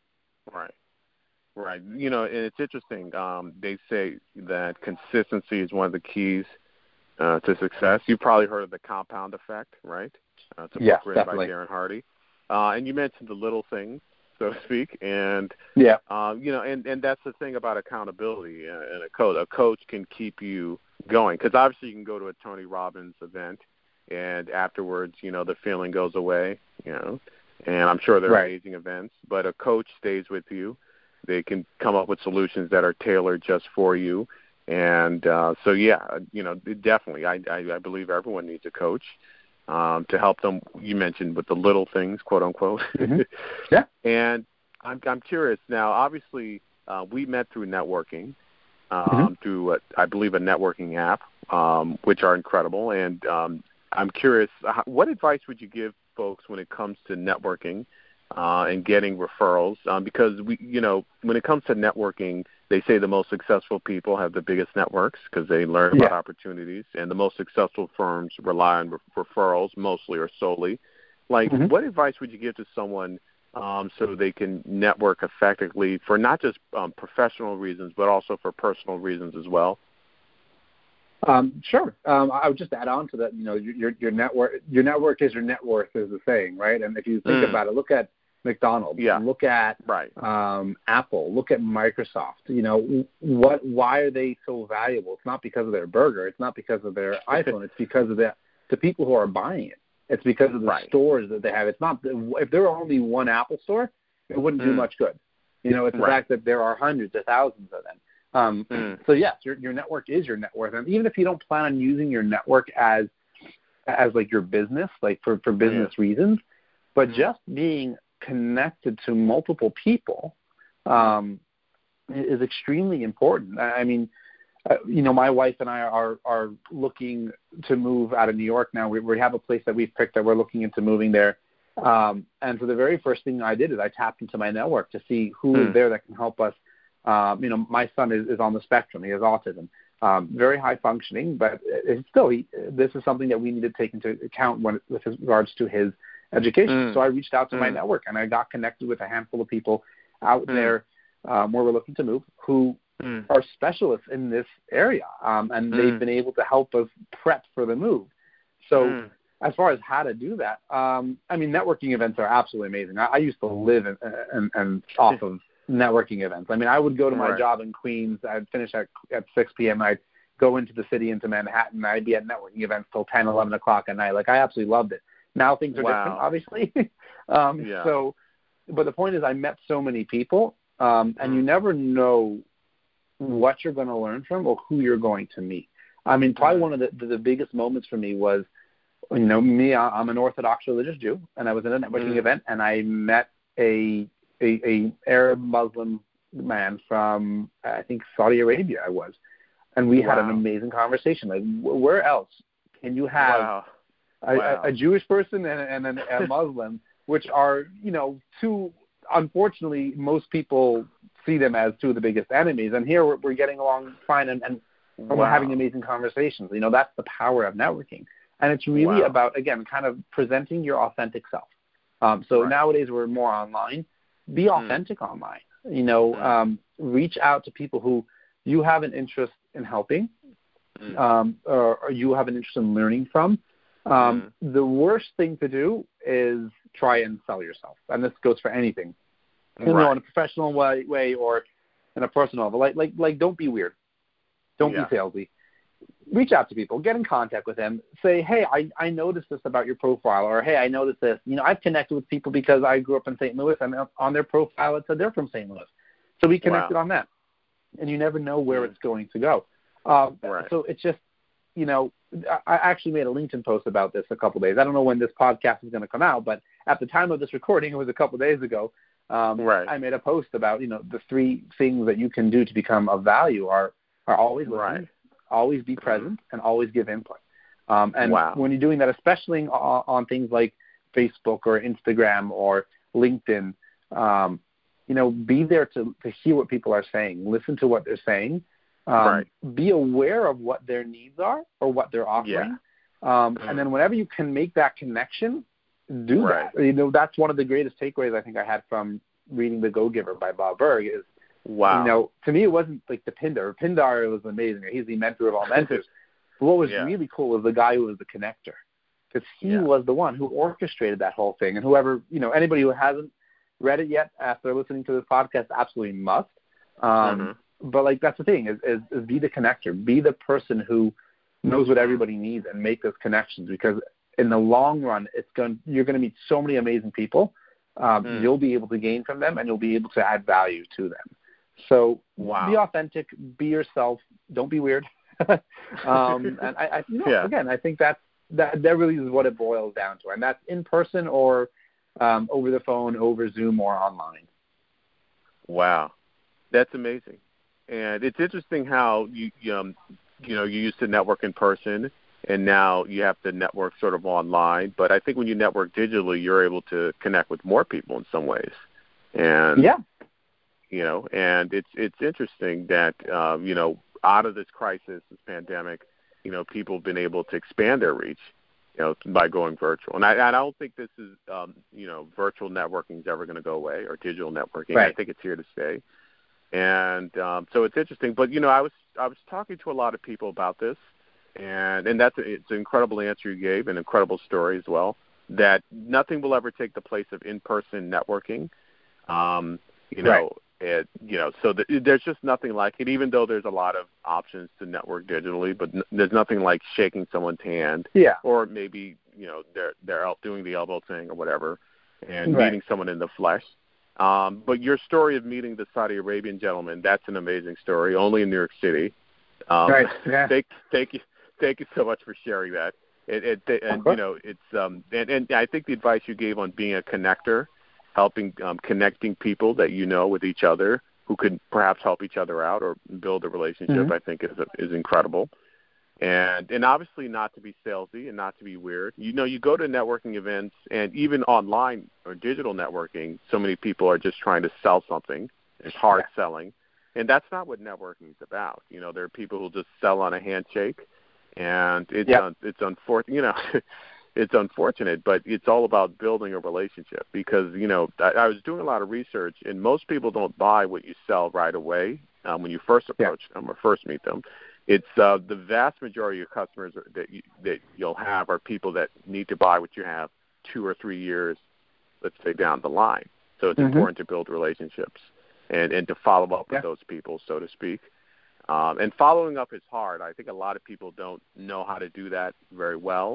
And it's interesting. They say that consistency is one of the keys to success. You've probably heard of the compound effect, right? It's a book written by Darren Hardy. And you mentioned the little things, so to speak. And, and that's the thing about accountability and a coach. A coach can keep you going, because obviously you can go to a Tony Robbins event and afterwards, the feeling goes away, and I'm sure they're amazing events, but a coach stays with you. They can come up with solutions that are tailored just for you. And so, yeah, definitely, I believe everyone needs a coach to help them. You mentioned with the little things, quote unquote. Mm-hmm. Yeah. And I'm curious now. Obviously, we met through networking, through I believe a networking app, which are incredible. And I'm curious, what advice would you give folks when it comes to networking and getting referrals? Because when it comes to networking, they say the most successful people have the biggest networks because they learn about opportunities, and the most successful firms rely on referrals mostly or solely. Like, what advice would you give to someone so they can network effectively for not just professional reasons, but also for personal reasons as well? Sure. I would just add on to that. Your network is your net worth is the saying, right? And if you think about it, look at McDonald's, look at Apple, look at Microsoft. Why are they so valuable? It's not because of their burger. It's not because of their iPhone. It's because of the people who are buying it. It's because of the stores that they have. It's not if there were only one Apple store, it wouldn't do much good. It's the fact that there are hundreds or thousands of them. So yes, your network is your net worth, and even if you don't plan on using your network as like your business, like for business reasons, but just being connected to multiple people is extremely important. I mean, my wife and I are looking to move out of New York now. We have a place that we've picked that we're looking into moving there. And so the very first thing I did is I tapped into my network to see who is there that can help us. My son is on the spectrum. He has autism, very high functioning, but it's still, this is something that we need to take into account with regards to his education. So I reached out to my network, and I got connected with a handful of people out there where we're looking to move who are specialists in this area, and they've been able to help us prep for the move. So as far as how to do that, networking events are absolutely amazing. I used to live and off of networking events. I mean, I would go to my job in Queens. I'd finish at 6 p.m. I'd go into the city, into Manhattan. I'd be at networking events till 10, 11 o'clock at night. Like, I absolutely loved it. Now things are different, obviously. So, but the point is, I met so many people, and you never know what you're going to learn from or who you're going to meet. I mean, probably one of the biggest moments for me was, me, I'm an Orthodox religious Jew, and I was in a networking event, and I met a Arab Muslim man from, I think, Saudi Arabia and we had an amazing conversation. Like, where else can you have a Jewish person and a Muslim, which are, two, unfortunately, most people see them as two of the biggest enemies, and here we're getting along fine and we're having amazing conversations. That's the power of networking. And it's really about, again, kind of presenting your authentic self. So nowadays we're more online. Be authentic online. Reach out to people who you have an interest in helping, or you have an interest in learning from. The worst thing to do is try and sell yourself, and this goes for anything. In a professional way or in a personal level. Like, don't be weird. Don't be salesy. Reach out to people. Get in contact with them. Say, hey, I noticed this about your profile, or hey, I noticed this. I've connected with people because I grew up in St. Louis, and on their profile it said they're from St. Louis. So we connected on that. And you never know where it's going to go. So it's just, I actually made a LinkedIn post about this a couple of days. I don't know when this podcast is going to come out, but at the time of this recording, it was a couple of days ago. I made a post about, the 3 things that you can do to become of value are always listen, always be present, and always give input. And when you're doing that, especially on things like Facebook or Instagram or LinkedIn, be there to hear what people are saying, listen to what they're saying, be aware of what their needs are or what they're offering. And then whenever you can make that connection, do that. That's one of the greatest takeaways I think I had from reading The Go-Giver by Bob Burg is, to me it wasn't like the Pindar. Pindar was amazing. He's the mentor of all mentors. But what was really cool was the guy who was the connector, because he was the one who orchestrated that whole thing. And whoever, anybody who hasn't read it yet after listening to this podcast absolutely must. But like, that's the thing is be the connector, be the person who knows what everybody needs and make those connections, because in the long run, you're going to meet so many amazing people you'll be able to gain from them, and you'll be able to add value to them. So be authentic, be yourself, don't be weird. And again, I think that really is what it boils down to, and that's in person or over the phone, over Zoom, or online. Wow, that's amazing. And it's interesting how you used to network in person, and now you have to network sort of online. But I think when you network digitally, you're able to connect with more people in some ways. And and it's interesting that out of this crisis, this pandemic, people have been able to expand their reach, by going virtual. And I don't think this is virtual networking is ever going to go away, or digital networking. Right. I think it's here to stay. And so it's interesting. But I was talking to a lot of people about this, and it's an incredible answer you gave, an incredible story as well. That nothing will ever take the place of in-person networking. So there's just nothing like it. Even though there's a lot of options to network digitally, but there's nothing like shaking someone's hand. Yeah. Or maybe they're out doing the elbow thing or whatever, and meeting someone in the flesh. But your story of meeting the Saudi Arabian gentleman—that's an amazing story. Only in New York City. Right. Yeah. Thank you so much for sharing that. And I think the advice you gave on being a connector, helping connecting people that with each other who could perhaps help each other out or build a relationship, I think is incredible. And obviously not to be salesy and not to be weird. You go to networking events, and even online or digital networking, so many people are just trying to sell something. It's hard selling. And that's not what networking is about. There are people who just sell on a handshake, and it's unfortunate. It's unfortunate, but it's all about building a relationship because, I was doing a lot of research, and most people don't buy what you sell right away when you first approach them or first meet them. It's the vast majority of your customers that you'll have are people that need to buy what you have 2 or 3 years, let's say, down the line. So it's important to build relationships and to follow up with those people, so to speak. And following up is hard. I think a lot of people don't know how to do that very well.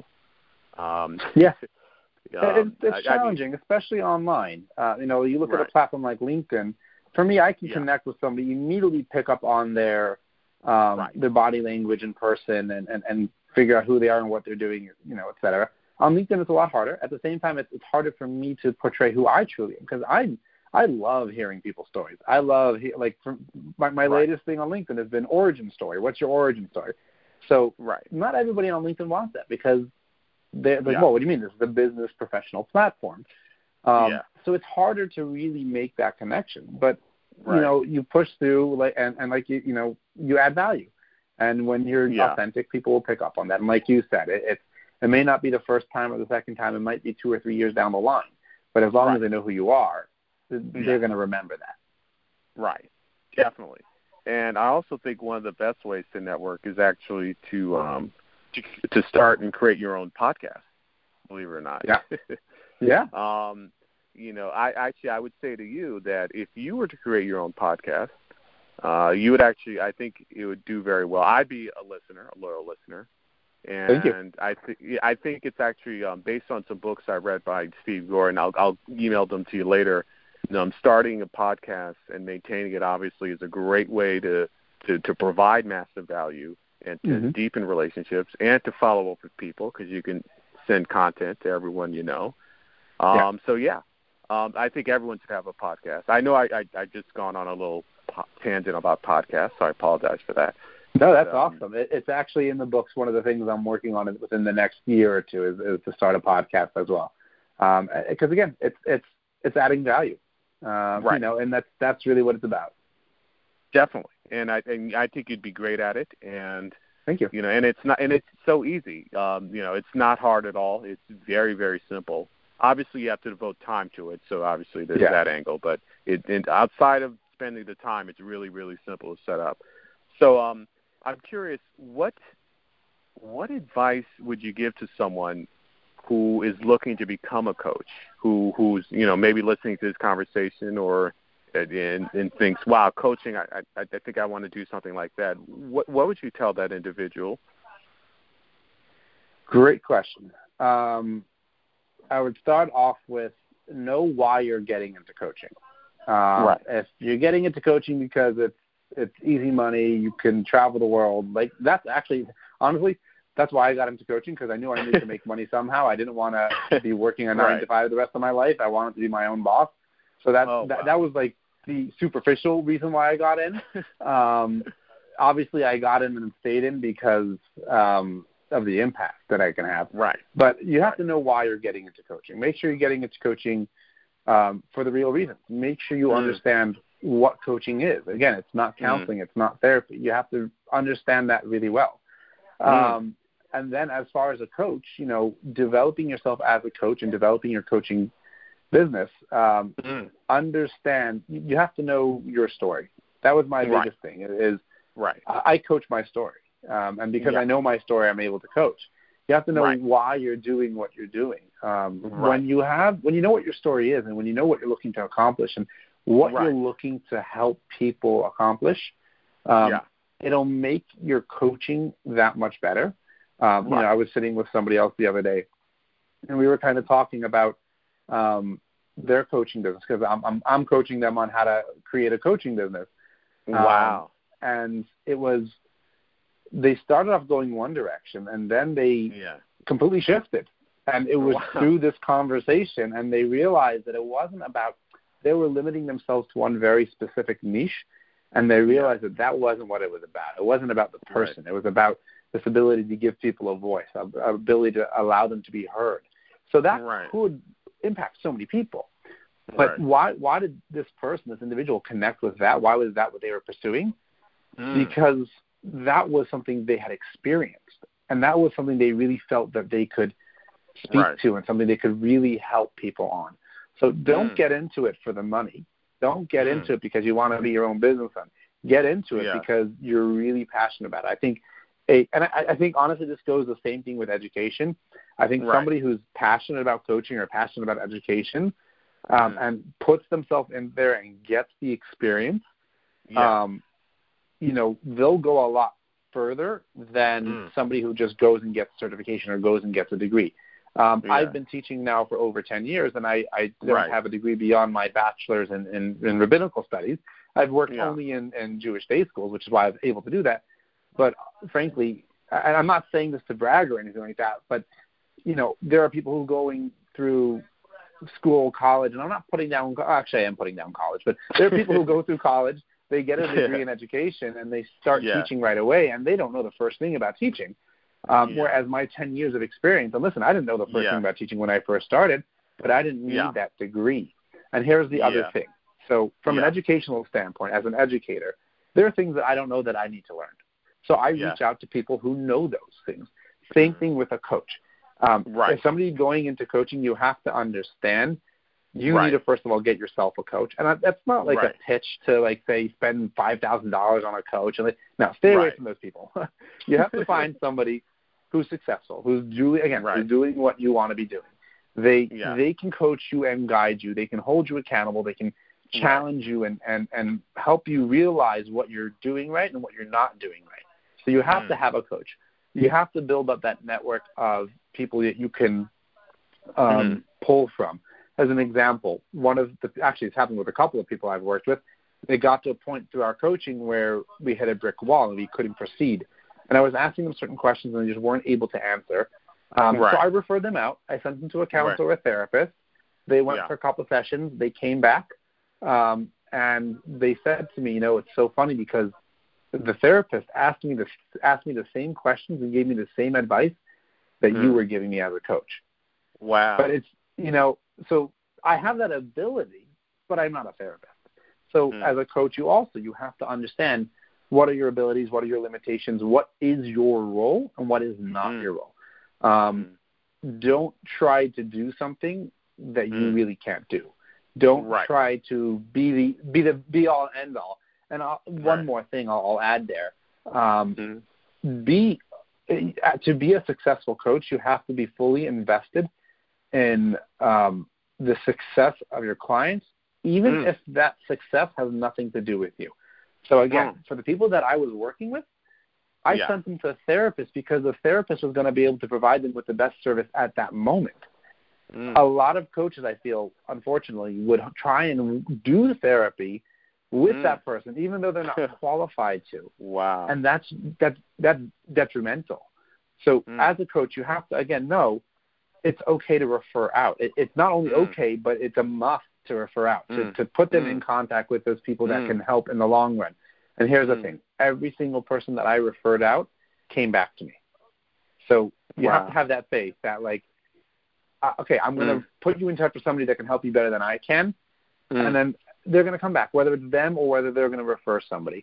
It's challenging, especially online. You look at a platform like LinkedIn. For me, I can connect with somebody, immediately pick up on their body language in person and figure out who they are and what they're doing, et cetera. On LinkedIn, it's a lot harder. At the same time, it's harder for me to portray who I truly am because I love hearing people's stories. I love my latest thing on LinkedIn has been origin story. What's your origin story? So not everybody on LinkedIn wants that because they're like, well, what do you mean? This is a business professional platform. So it's harder to really make that connection. But you push through, you add value. And when you're authentic, people will pick up on that. And like you said, it may not be the first time or the second time. It might be 2 or 3 years down the line. But as long as they know who you are, they're going to remember that. Right. Definitely. And I also think one of the best ways to network is actually to start and create your own podcast, believe it or not. I would say to you that if you were to create your own podcast, you would actually, I think it would do very well. I'd be a loyal listener. And thank you. I think it's actually based on some books I read by Steve Gordon. I'll email them to you later. Starting a podcast and maintaining it obviously is a great way to provide massive value and to deepen relationships and to follow up with people because you can send content to everyone you know. I think everyone should have a podcast. I know I just gone on a little tangent about podcasts, so I apologize for that. No, that's awesome. It's actually in the books. One of the things I'm working on within the next year or two is to start a podcast as well. Because again, it's adding value. And that's really what it's about. Definitely, and I think you'd be great at it. And thank you. And it's so easy. It's not hard at all. It's very, very simple. Obviously, you have to devote time to it. So obviously, there's that angle. But outside of spending the time, it's really, really simple to set up. So I'm curious, what advice would you give to someone who is looking to become a coach, who's maybe listening to this conversation and thinks, wow, coaching, I think I want to do something like that. What would you tell that individual? Great question. I would start off with know why you're getting into coaching. If you're getting into coaching because it's easy money, you can travel the world, like that's actually, honestly, that's why I got into coaching, because I knew I needed to make money somehow. I didn't want to be working a 9 to 5 the rest of my life. I wanted to be my own boss. So that was like the superficial reason why I got in. Obviously, I got in and stayed in because of the impact that I can have. Right. But you have to know why you're getting into coaching. Make sure you're getting into coaching for the real reason. Make sure you understand what coaching is. Again, it's not counseling. It's not therapy. You have to understand that really well. And then as far as a coach, developing yourself as a coach and developing your coaching business, understand, you have to know your story. That was my biggest thing is I coach my story. And because I know my story, I'm able to coach. You have to know why you're doing what you're doing. When you know what your story is, and when you know what you're looking to accomplish and what you're looking to help people accomplish, it'll make your coaching that much better. I was sitting with somebody else the other day, and we were kind of talking about their coaching business, because I'm coaching them on how to create a coaching business. And they started off going one direction, and then they completely shifted. And it was through this conversation, and they realized that it wasn't about, they were limiting themselves to one very specific niche, and they realized that wasn't what it was about. It wasn't about the person. It was about this ability to give people a voice, an ability to allow them to be heard. So that could impact so many people. But why did this person, this individual, connect with that? Why was that what they were pursuing? Because that was something they had experienced, and that was something they really felt that they could speak to, and something they could really help people on. So don't get into it for the money. Don't get into it because you want to be your own businessman. Get into it because you're really passionate about it. I think honestly, this goes the same thing with education. I think somebody who's passionate about coaching or passionate about education and puts themselves in there and gets the experience, they'll go a lot further than somebody who just goes and gets certification or goes and gets a degree. I've been teaching now for over 10 years, and I don't have a degree beyond my bachelor's in rabbinical studies. I've worked only in Jewish day schools, which is why I was able to do that. But frankly, and I'm not saying this to brag or anything like that, but, there are people who are going through school, college, and I'm not putting down – actually, I am putting down college, but there are people who go through college, they get a degree in education, and they start teaching right away, and they don't know the first thing about teaching. Whereas my 10 years of experience, and listen, I didn't know the first thing about teaching when I first started, but I didn't need that degree. And here's the other thing. So from an educational standpoint, as an educator, there are things that I don't know that I need to learn. So I reach out to people who know those things. Same thing with a coach. If somebody going into coaching, you have to understand you need to, first of all, get yourself a coach. And that's not like a pitch to, like, say, spend $5,000 on a coach. And no, stay away from those people. You have to find somebody who's successful, who's doing what you want to be doing. They can coach you and guide you. They can hold you accountable. They can challenge you and help you realize what you're doing right and what you're not doing right. So you have to have a coach. You have to build up that network of people that you can pull from. As an example, it's happened with a couple of people I've worked with. They got to a point through our coaching where we hit a brick wall and we couldn't proceed. And I was asking them certain questions and they just weren't able to answer. So I referred them out. I sent them to a counselor or a therapist. They went for a couple of sessions. They came back, and they said to me, it's so funny because the therapist asked me the same questions and gave me the same advice that you were giving me as a coach. Wow. But it's, so I have that ability, but I'm not a therapist. So as a coach, you have to understand what are your abilities, what are your limitations, what is your role, and what is not your role. Don't try to do something that you really can't do. Don't try to be the be all and end all. And one more thing I'll add there. To be a successful coach, you have to be fully invested in the success of your clients, even if that success has nothing to do with you. So again, for the people that I was working with, I sent them to a therapist because the therapist was going to be able to provide them with the best service at that moment. a lot of coaches, I feel, unfortunately, would try and do therapy with that person, even though they're not qualified to. Wow. And that's detrimental. So as a coach, you have to, again, know it's okay to refer out. It's not only okay, but it's a must to refer out, to put them in contact with those people that can help in the long run. And here's the thing. Every single person that I referred out came back to me. So you have to have that faith that, like, okay, I'm going to put you in touch with somebody that can help you better than I can, and then they're going to come back, whether it's them or whether they're going to refer somebody.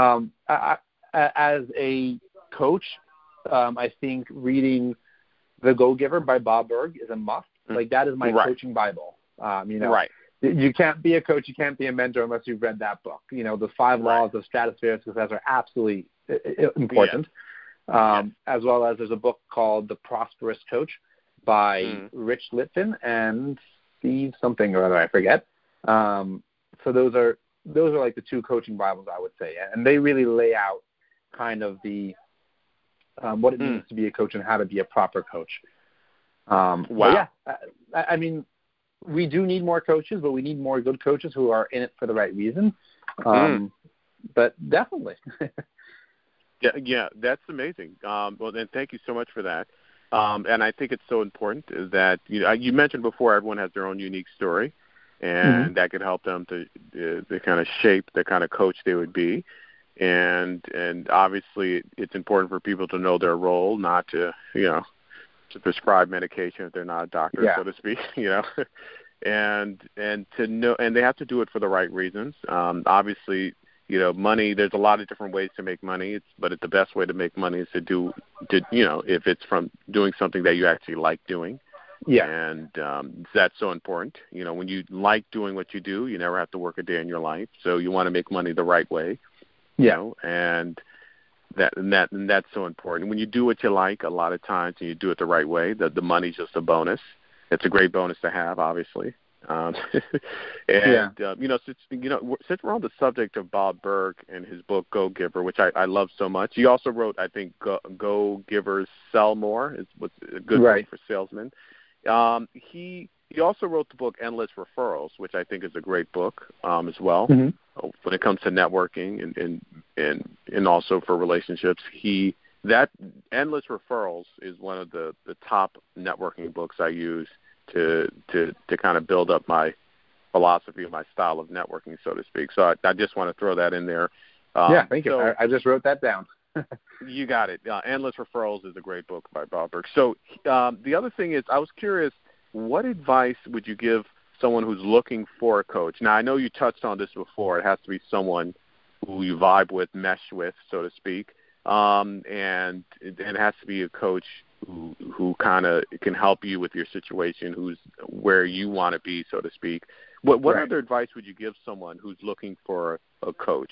As a coach, I think reading The Go-Giver by Bob Burg is a must. Like, that is my coaching Bible. You can't be a coach, you can't be a mentor unless you've read that book. The 5 laws of stratospheric success are absolutely important. As well as there's a book called The Prosperous Coach by Rich Litvin and Steve something or other, I forget. So those are like the 2 coaching Bibles, I would say, and they really lay out kind of the what it means to be a coach and how to be a proper coach. Wow. I mean, we do need more coaches, but we need more good coaches who are in it for the right reason. But definitely. Yeah, that's amazing. Well, then thank you so much for that. And I think it's so important that you mentioned before everyone has their own unique story, and that could help them to kind of shape the kind of coach they would be. And obviously it's important for people to know their role, not to to prescribe medication if they're not a doctor, so to speak. And to know, and they have to do it for the right reasons. Obviously, money, there's a lot of different ways to make money, but the best way to make money is if it's from doing something that you actually like doing. Yeah. And that's so important. When you like doing what you do, you never have to work a day in your life. So you want to make money the right way. And that's so important. When you do what you like, a lot of times, and you do it the right way, the money's just a bonus. It's a great bonus to have, obviously. Since we're on the subject of Bob Burg and his book Go-Giver, which I love so much, he also wrote, I think, Go-Givers Sell More. Is what's a good book for salesmen. He also wrote the book Endless Referrals, which I think is a great book as well when it comes to networking and also for relationships. That Endless Referrals is one of the top networking books I use to kind of build up my philosophy, my style of networking, so to speak. So I just want to throw that in there. Thank you. I just wrote that down. You got it. Endless Referrals is a great book by Bob Burg. So the other thing is, I was curious, what advice would you give someone who's looking for a coach? Now, I know you touched on this before. It has to be someone who you vibe with, mesh with, so to speak. And it has to be a coach who kind of can help you with your situation, who's where you want to be, so to speak. What other advice would you give someone who's looking for a coach?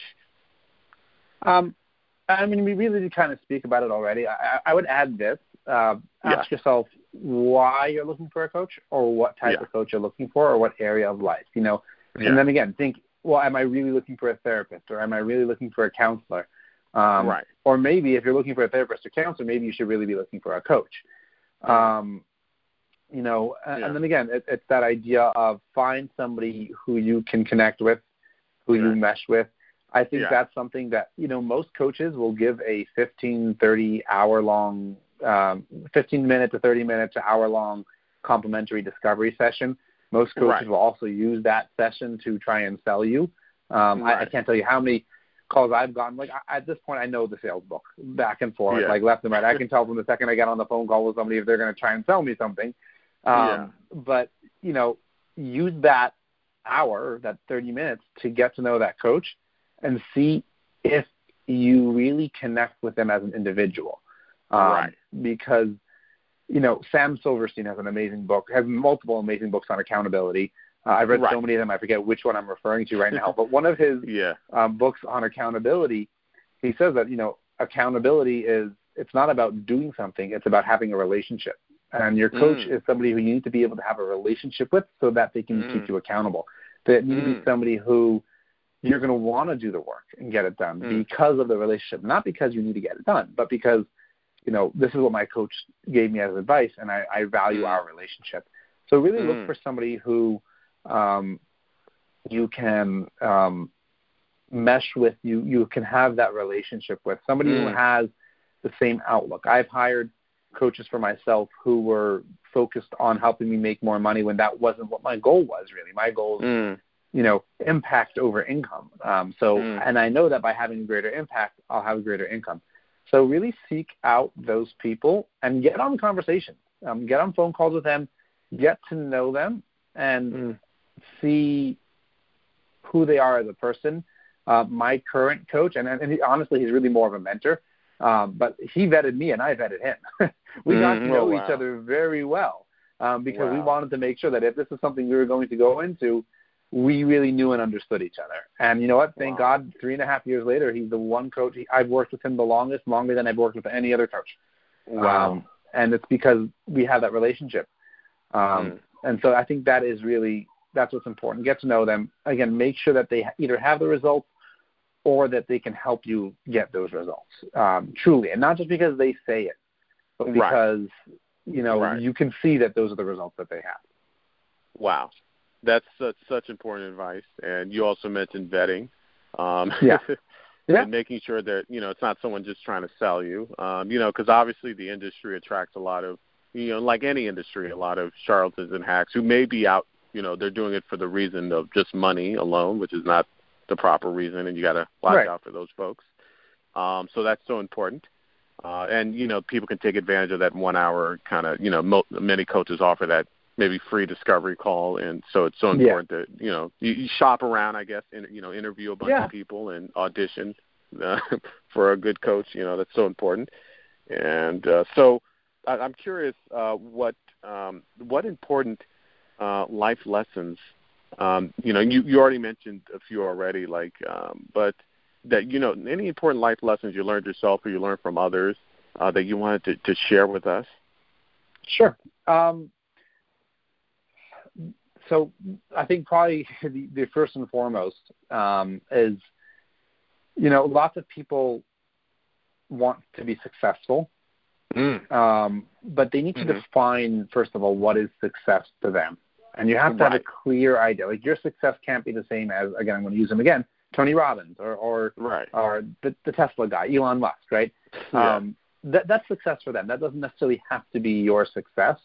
I mean, we really did kind of speak about it already. I would add this. Ask yourself why you're looking for a coach, or what type of coach you're looking for, or what area of life, And then again, think, well, am I really looking for a therapist, or am I really looking for a counselor? Or maybe if you're looking for a therapist or counselor, maybe you should really be looking for a coach. And then again, it's that idea of find somebody who you can connect with, who you mesh with. I think that's something that, most coaches will give a 15 minute to 30 minute to hour long complimentary discovery session. Most coaches will also use that session to try and sell you. I can't tell you how many calls I've gotten. Like, at this point, I know the sales book back and forth, like left and right. I can tell from the second I get on the phone call with somebody if they're going to try and sell me something. But, use that hour, that 30 minutes to get to know that coach and see if you really connect with them as an individual. Because, Sam Silverstein has an amazing book, has multiple amazing books on accountability. I've read so many of them, I forget which one I'm referring to right now. But one of his books on accountability, he says that, accountability it's not about doing something, it's about having a relationship. And your coach is somebody who you need to be able to have a relationship with so that they can keep you accountable. They need to be somebody who you're going to want to do the work and get it done because of the relationship, not because you need to get it done, but because, this is what my coach gave me as advice, and I value our relationship. So really look for somebody who you can mesh with, you can have that relationship with, somebody who has the same outlook. I've hired coaches for myself who were focused on helping me make more money when that wasn't what my goal was really. My goal is, impact over income. And I know that by having a greater impact, I'll have a greater income. So really seek out those people and get on conversation. Get on phone calls with them, get to know them, and see who they are as a person. My current coach, and honestly, he's really more of a mentor, but he vetted me and I vetted him. We got to know each other very well because we wanted to make sure that if this is something we were going to go into, we really knew and understood each other. And you know what? Thank God, 3.5 years later, he's the one coach. I've worked with him the longest, longer than I've worked with any other coach. And it's because we have that relationship. And so I think that is really, that's what's important. Get to know them. Again, make sure that they either have the results or that they can help you get those results, truly. And not just because they say it, but because, you can see that those are the results that they have. Wow. That's such important advice. And you also mentioned vetting. And making sure that, it's not someone just trying to sell you, because obviously the industry attracts a lot of, like any industry, a lot of charlatans and hacks who may be out, they're doing it for the reason of just money alone, which is not the proper reason, and you got to watch out for those folks. So that's so important. And, people can take advantage of that 1 hour kind of, many coaches offer that maybe free discovery call. And so it's so important that, you shop around, I guess, and, interview a bunch of people and audition for a good coach. That's so important. And so I'm curious what important life lessons, you already mentioned a few already, but that, any important life lessons you learned yourself or you learned from others that you wanted to share with us? Sure. So I think probably the first and foremost is, lots of people want to be successful, but they need to define, first of all, what is success to them. And you have to have a clear idea. Like, your success can't be the same as, again, I'm going to use him again, Tony Robbins or the Tesla guy, Elon Musk, right? That's success for them. That doesn't necessarily have to be your success.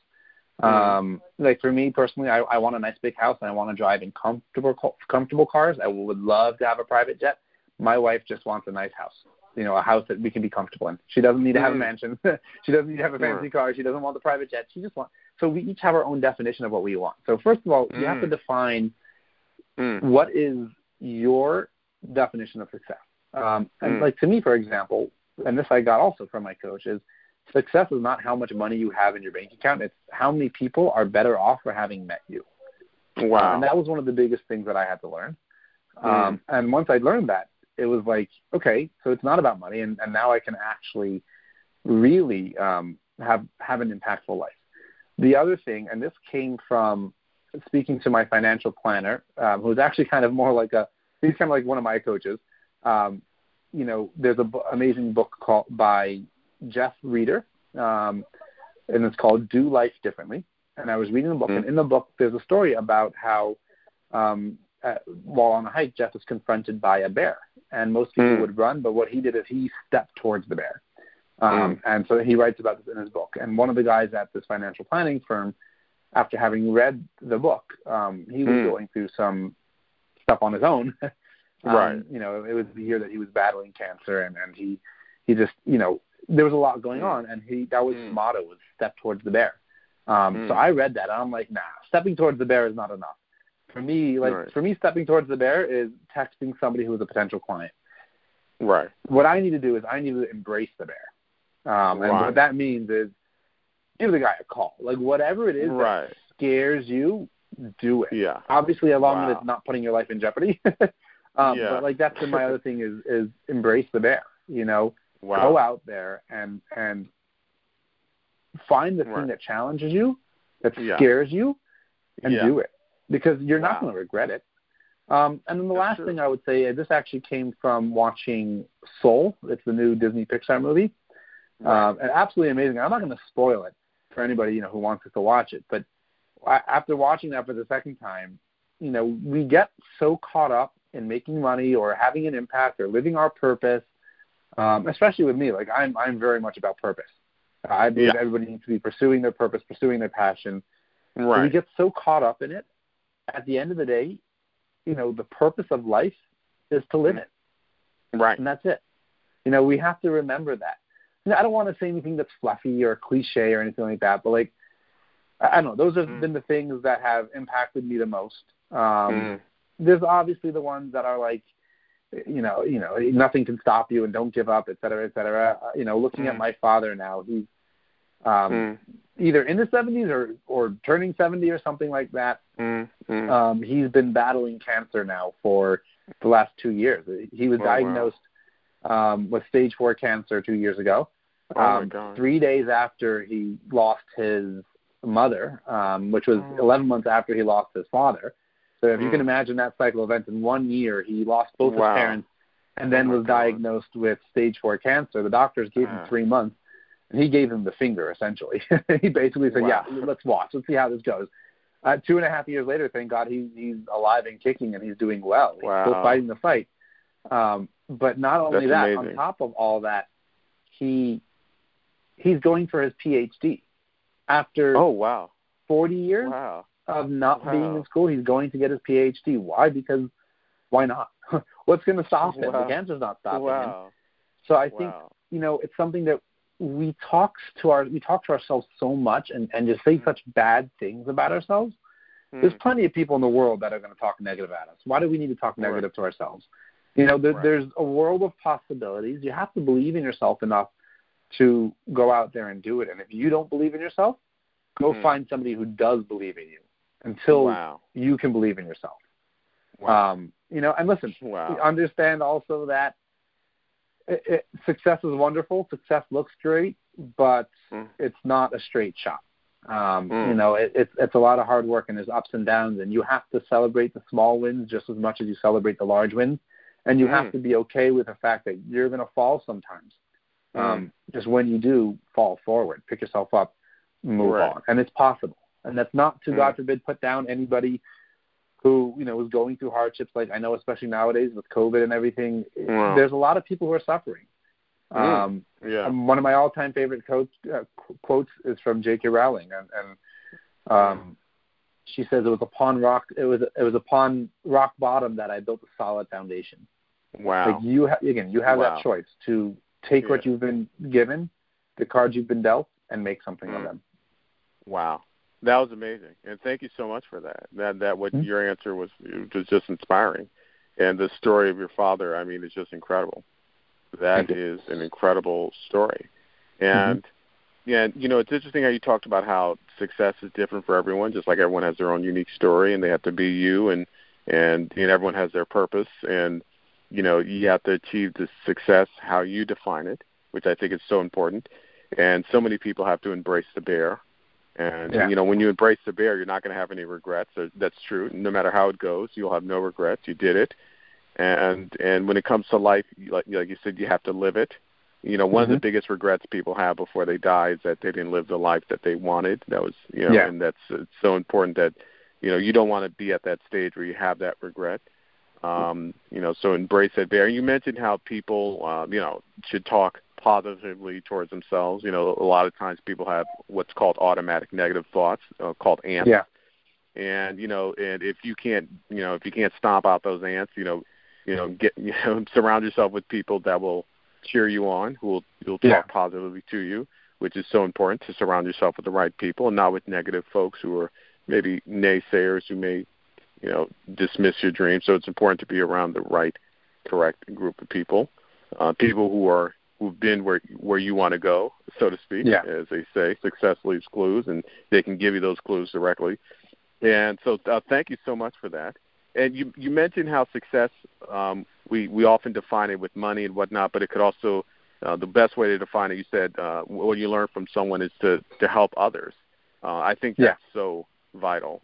Like for me personally, I want a nice big house and I want to drive in comfortable cars. I would love to have a private jet. My wife just wants a nice house, a house that we can be comfortable in. She doesn't need to have a mansion. She doesn't need to have a fancy car. She doesn't want the private jet. She just wants. So we each have our own definition of what we want. So first of all, you have to define what is your definition of success. And like to me, for example, and this I got also from my coach, is success is not how much money you have in your bank account. It's how many people are better off for having met you. Wow. And that was one of the biggest things that I had to learn. And once I learned that, it was like, okay, so it's not about money. And now I can actually really have an impactful life. The other thing, and this came from speaking to my financial planner, who's actually kind of more like he's kind of like one of my coaches. There's an amazing book by Jeff Reeder, and it's called Do Life Differently. And I was reading the book, and in the book, there's a story about how while on a hike, Jeff was confronted by a bear. And most people would run, but what he did is he stepped towards the bear. And so he writes about this in his book. And one of the guys at this financial planning firm, after having read the book, he was going through some stuff on his own. It was the year that he was battling cancer, and he just, there was a lot going on, and that was his motto, was step towards the bear. So I read that, and I'm like, nah, stepping towards the bear is not enough. For me, stepping towards the bear is texting somebody who is a potential client. Right. What I need to do is I need to embrace the bear. And what that means is give the guy a call. Like, whatever it is that scares you, do it. Yeah. Obviously, as long as it's not putting your life in jeopardy. But like, that's been my other thing is embrace the bear. Go out there and find the thing that challenges you, that scares you, and do it, because you're not going to regret it. And then the last thing I would say, this actually came from watching Soul. It's the new Disney Pixar movie. And absolutely amazing. I'm not going to spoil it for anybody who wants us to watch it, but after watching that for the second time, we get so caught up in making money or having an impact or living our purpose, especially with me. Like I'm very much about purpose. I believe everybody needs to be pursuing their purpose, pursuing their passion. Right. So we get so caught up in it. At the end of the day, the purpose of life is to live it. Right. And that's it. We have to remember that. I don't want to say anything that's fluffy or cliche or anything like that, but like, I don't know. Those have been the things that have impacted me the most. There's obviously the ones that are like, nothing can stop you and don't give up, et cetera, et cetera. Looking at my father now, he's either in his 70s or turning 70 or something like that. He's been battling cancer now for the last 2 years. He was diagnosed with stage 4 cancer 2 years ago. 3 days after he lost his mother, which was 11 months after he lost his father. So if you can imagine that cycle of events, in 1 year he lost both his parents and then was diagnosed with stage 4 cancer. The doctors gave him 3 months, and he gave him the finger, essentially. He basically said, let's watch. Let's see how this goes. 2.5 years later, thank God he's alive and kicking, and he's doing well. He's still fighting the fight. But not only that, on top of all that, he's going for his PhD. After 40 years of not being in school, he's going to get his PhD. Why? Because why not? What's going to stop him? The cancer's not stopping him. So I think, it's something that we talk to ourselves so much and just say such bad things about ourselves. There's plenty of people in the world that are going to talk negative at us. Why do we need to talk negative to ourselves? There's a world of possibilities. You have to believe in yourself enough to go out there and do it. And if you don't believe in yourself, go find somebody who does believe in you until you can believe in yourself. And listen, understand also that success is wonderful. Success looks great, but it's not a straight shot. It's a lot of hard work, and there's ups and downs, and you have to celebrate the small wins just as much as you celebrate the large wins. And you have to be okay with the fact that you're going to fall sometimes. Just when you do, fall forward, pick yourself up, move on. And it's possible. And that's not to, God forbid, put down anybody who, is going through hardships. Like I know, especially nowadays with COVID and everything, there's a lot of people who are suffering. One of my all-time favorite quotes is from J.K. Rowling. And she says, it was upon rock bottom that I built a solid foundation. Wow. Like you have that choice to take what you've been given, the cards you've been dealt, and make something of them. Wow. That was amazing. And thank you so much for that. Your answer was just inspiring. And the story of your father, I mean, is just incredible. That is an incredible story. And it's interesting how you talked about how success is different for everyone, just like everyone has their own unique story, and they have to be you, and everyone has their purpose, and you have to achieve the success how you define it, which I think is so important. And so many people have to embrace the bear. And, when you embrace the bear, you're not going to have any regrets. So that's true. No matter how it goes, you'll have no regrets. You did it. And when it comes to life, like you said, you have to live it. One of the biggest regrets people have before they die is that they didn't live the life that they wanted. That was, and it's so important that, you don't want to be at that stage where you have that regret. So embrace that bear. You mentioned how people, should talk positively towards themselves. A lot of times people have what's called automatic negative thoughts, called ants. Yeah. And, and if you can't stomp out those ants, surround yourself with people that will cheer you on, who will talk positively to you, which is so important, to surround yourself with the right people and not with negative folks who are maybe naysayers who may, dismiss your dreams. So it's important to be around the right, correct group of people, people who've been where you want to go, so to speak, as they say. Success leaves clues, and they can give you those clues directly. And so thank you so much for that. And you mentioned how success, we often define it with money and whatnot, but it could also, the best way to define it, you said, what you learn from someone is to help others. I think that's so vital.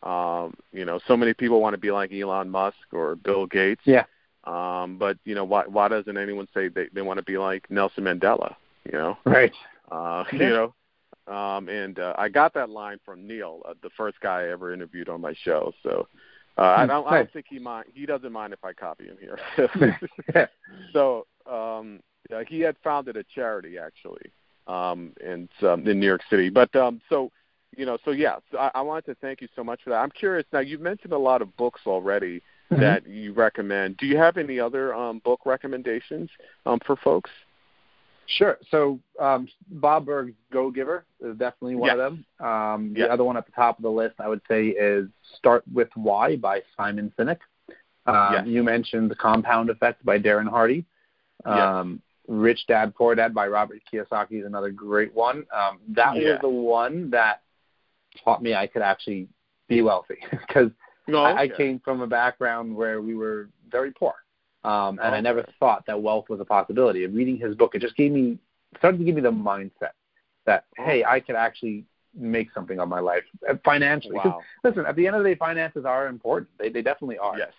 So many people want to be like Elon Musk or Bill Gates. Yeah. But why doesn't anyone say they want to be like Nelson Mandela? Right. and I got that line from Neil, the first guy I ever interviewed on my show. So I don't think he doesn't mind if I copy him here. So he had founded a charity actually in New York City. But so I wanted to thank you so much for that. I'm curious now. You've mentioned a lot of books already that you recommend. Do you have any other book recommendations for folks? Sure. So Bob Burg's Go Giver is definitely one of them. The other one at the top of the list, I would say, is Start With Why by Simon Sinek. You mentioned The Compound Effect by Darren Hardy. Rich Dad, Poor Dad by Robert Kiyosaki is another great one. That was the one that taught me I could actually be wealthy because I came from a background where we were very poor. And I never thought that wealth was a possibility. And reading his book, it just started to give me the mindset that, hey, I could actually make something of my life financially. Wow. Listen, at the end of the day, finances are important. They definitely are. Yes.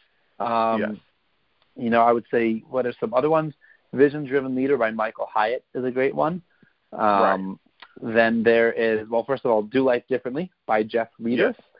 I would say, what are some other ones? Vision Driven Leader by Michael Hyatt is a great one. Then there is, well, first of all, Do Life Differently by Jeff Reeder. Yes.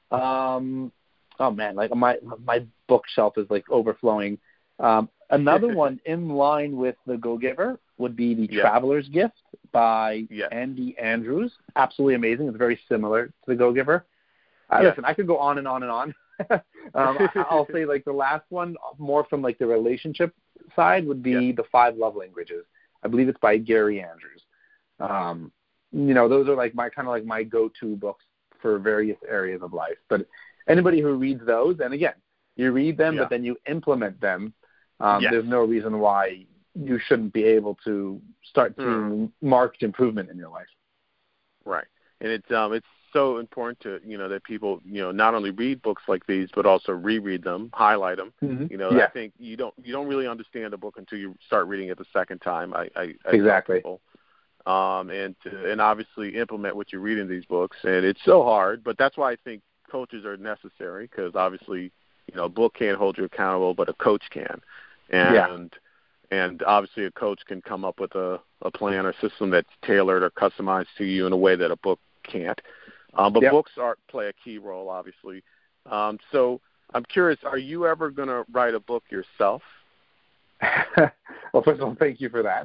Oh man, like my bookshelf is like overflowing. Another one in line with The Go Giver would be The Traveler's Gift by Andy Andrews. Absolutely amazing. It's very similar to The Go Giver. Listen, I could go on and on and on. I'll say like the last one, more from like the relationship side, would be The 5 Love Languages. I believe it's by Gary Andrews. Those are like my go-to books for various areas of life. But anybody who reads those, and again, you read them, but then you implement them, there's no reason why you shouldn't be able to start seeing marked improvement in your life. Right. And it's so important to, that people, not only read books like these, but also reread them, highlight them. I think you don't really understand a book until you start reading it the second time. I exactly. Tell people. And obviously implement what you read in these books. And it's so hard, but that's why I think coaches are necessary, because obviously, a book can't hold you accountable, but a coach can. And obviously a coach can come up with a plan or system that's tailored or customized to you in a way that a book can't. But books play a key role, obviously. So I'm curious, are you ever going to write a book yourself? Well, first of all, thank you for that.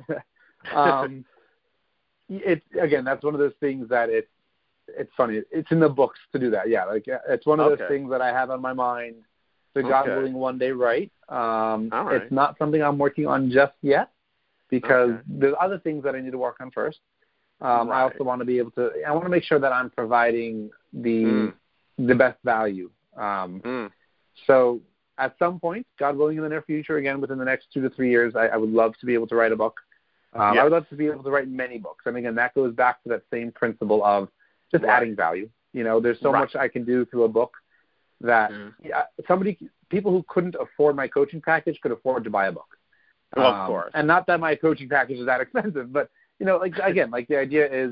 That's one of those things that it's funny. It's in the books to do that. It's one of those things that I have on my mind to, God willing, one day write. It's not something I'm working on just yet because there's other things that I need to work on first. I also want to be able to. I want to make sure that I'm providing the best value. So at some point, God willing, in the near future, again within the next 2 to 3 years, I would love to be able to write a book. I would love to be able to write many books, and again, that goes back to that same principle of just adding value. There's so much I can do through a book that people who couldn't afford my coaching package could afford to buy a book. Well, of course. And not that my coaching package is that expensive, but the idea is,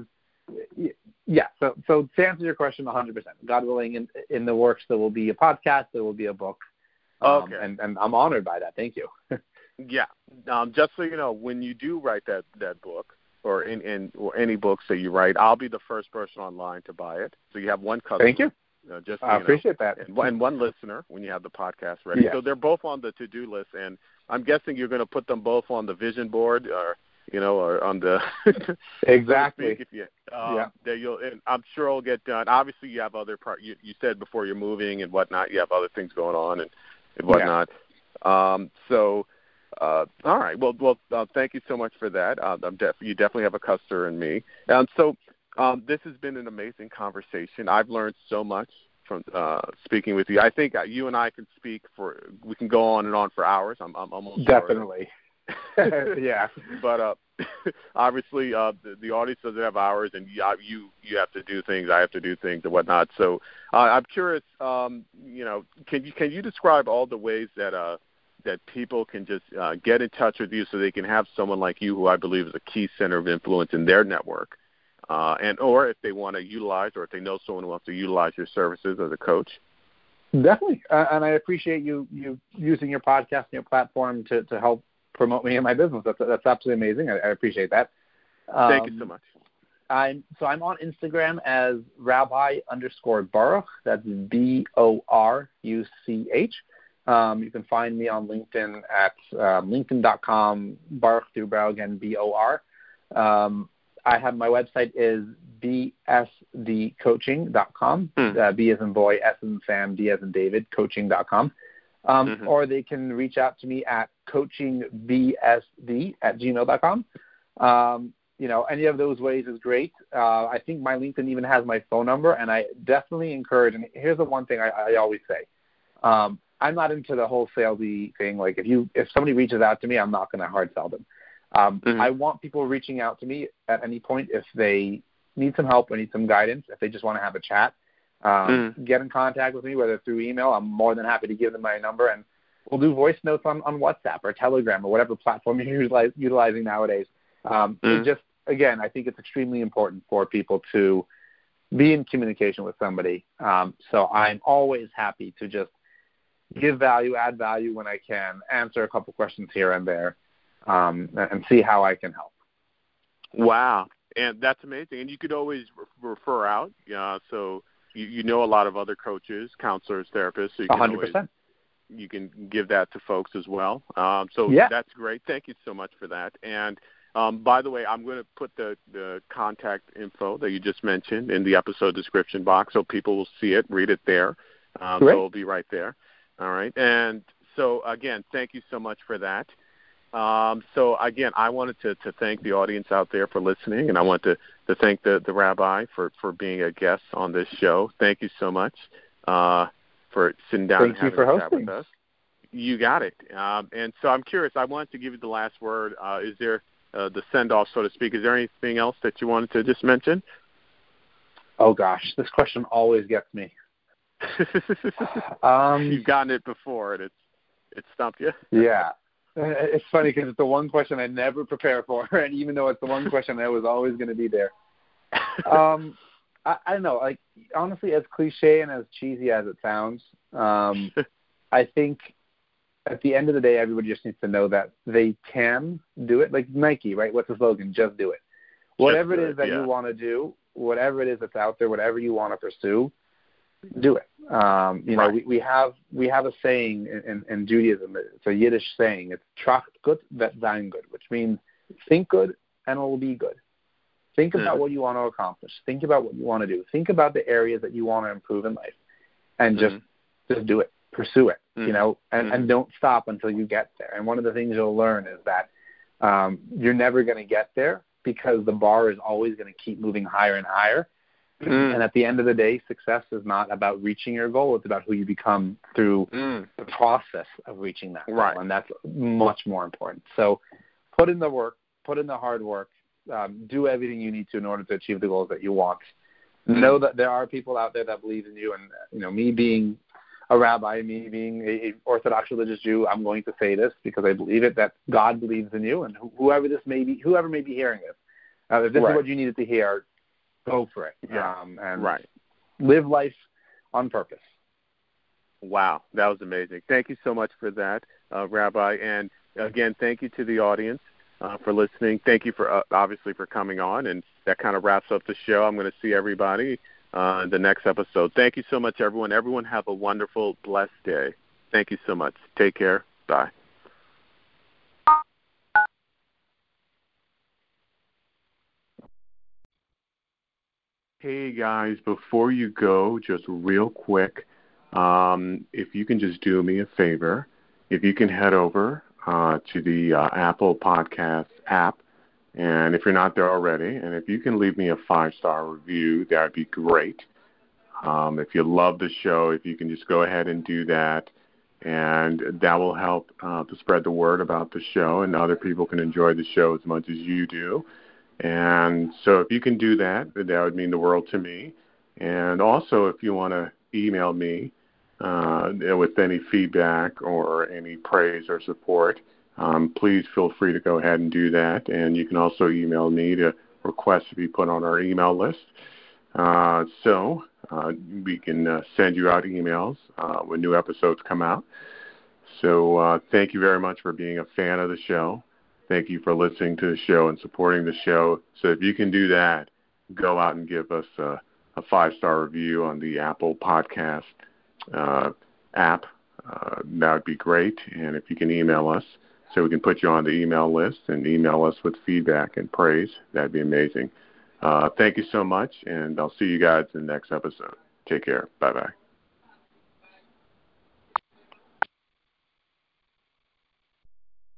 So to answer your question, 100%. God willing, in the works there will be a podcast, there will be a book, and I'm honored by that. Thank you. Just so you know, when you do write that book, or any books that you write, I'll be the first person online to buy it. So you have one customer. Thank you. I appreciate that. And one listener when you have the podcast ready. So they're both on the to-do list, and I'm guessing you're going to put them both on the vision board, or on the exactly. And I'm sure it'll get done. Obviously, you have other you said before you're moving and whatnot. You have other things going on and whatnot. All right. Well, thank you so much for that. You definitely have a customer in me. So this has been an amazing conversation. I've learned so much from speaking with you. I think you and I can we can go on and on for hours. I'm almost definitely. But obviously the audience doesn't have hours, and you have to do things, I have to do things and whatnot. So I'm curious, can you describe all the ways that people can just get in touch with you so they can have someone like you, who I believe is a key center of influence in their network, or if they want to utilize, or if they know someone who wants to utilize your services as a coach? Definitely, and I appreciate you using your podcast and your platform to help promote me in my business. That's absolutely amazing. I appreciate that. Thank you so much. I'm on Instagram as Rabbi_Baruch. That's Boruch. You can find me on LinkedIn at linkedin.com, Baruch Dubrow, again, BOR. I have my website is bsdcoaching.com, B as in boy, S as in Sam, D as in David, coaching.com. Or they can reach out to me at coachingbsd@gmail.com. Any of those ways is great. I think my LinkedIn even has my phone number, and I definitely encourage, and here's the one thing I always say. I'm not into the whole salesy thing. Like if somebody reaches out to me, I'm not going to hard sell them. I want people reaching out to me at any point if they need some help or need some guidance, if they just want to have a chat. Get in contact with me, whether through email. I'm more than happy to give them my number, and we'll do voice notes on WhatsApp or Telegram or whatever platform you're utilizing nowadays. Again, I think it's extremely important for people to be in communication with somebody. So I'm always happy to just give value, add value when I can, answer a couple questions here and there, and see how I can help. Wow. And that's amazing. And you could always refer out. So you know a lot of other coaches, counselors, therapists. So you can 100%. You can give that to folks as well. That's great. Thank you so much for that. And by the way, I'm going to put the contact info that you just mentioned in the episode description box so people will see it, read it there. So it'll be right there. All right. And so, again, thank you so much for that. So, again, I wanted to thank the audience out there for listening, and I want to thank the rabbi for being a guest on this show. Thank you so much for sitting down and having a chat with us. You got it. And so I'm curious. I wanted to give you the last word. Is there the send-off, so to speak? Is there anything else that you wanted to just mention? Oh, gosh. This question always gets me. You've gotten it before, and it stumped you. Yeah. It's funny because it's the one question I never prepare for, and even though it's the one question that was always going to be there. I don't know. Like, honestly, as cliche and as cheesy as it sounds, I think at the end of the day, everybody just needs to know that they can do it. Like Nike, right? What's the slogan? Just do it. Whatever it is that you want to do, whatever it is that's out there, whatever you want to pursue, do it. We have a saying in Judaism. It's a Yiddish saying. It's "Tracht gut, wird sein gut," which means think good and it will be good. Think about what you want to accomplish. Think about what you want to do. Think about the areas that you want to improve in life, and just do it. Pursue it. And don't stop until you get there. And one of the things you'll learn is that you're never going to get there because the bar is always going to keep moving higher and higher. And at the end of the day, success is not about reaching your goal. It's about who you become through the process of reaching that goal. Right. And that's much more important. So put in the work, put in the hard work, do everything you need to in order to achieve the goals that you want. Know that there are people out there that believe in you. And, me being a rabbi, me being a Orthodox religious Jew, I'm going to say this because I believe it, that God believes in you. And whoever may be hearing this, if this is what you needed to hear, go for it. Live life on purpose. Wow, that was amazing. Thank you so much for that, Rabbi. And again, thank you to the audience for listening. Thank you for obviously for coming on. And that kind of wraps up the show. I'm going to see everybody in the next episode. Thank you so much, everyone. Everyone have a wonderful, blessed day. Thank you so much. Take care. Bye. Hey guys, before you go, just real quick, if you can just do me a favor, if you can head over to the Apple Podcast app, and if you're not there already, and if you can leave me a 5-star review, that would be great. If you love the show, if you can just go ahead and do that, and that will help to spread the word about the show, and other people can enjoy the show as much as you do. And so if you can do that, that would mean the world to me. And also, if you want to email me with any feedback or any praise or support, please feel free to go ahead and do that. And you can also email me to request to be put on our email list. So we can send you out emails when new episodes come out. So thank you very much for being a fan of the show. Thank you for listening to the show and supporting the show. So if you can do that, go out and give us a 5-star review on the Apple Podcast app, that would be great. And if you can email us so we can put you on the email list and email us with feedback and praise, that'd be amazing. Thank you so much, and I'll see you guys in the next episode. Take care. Bye-bye.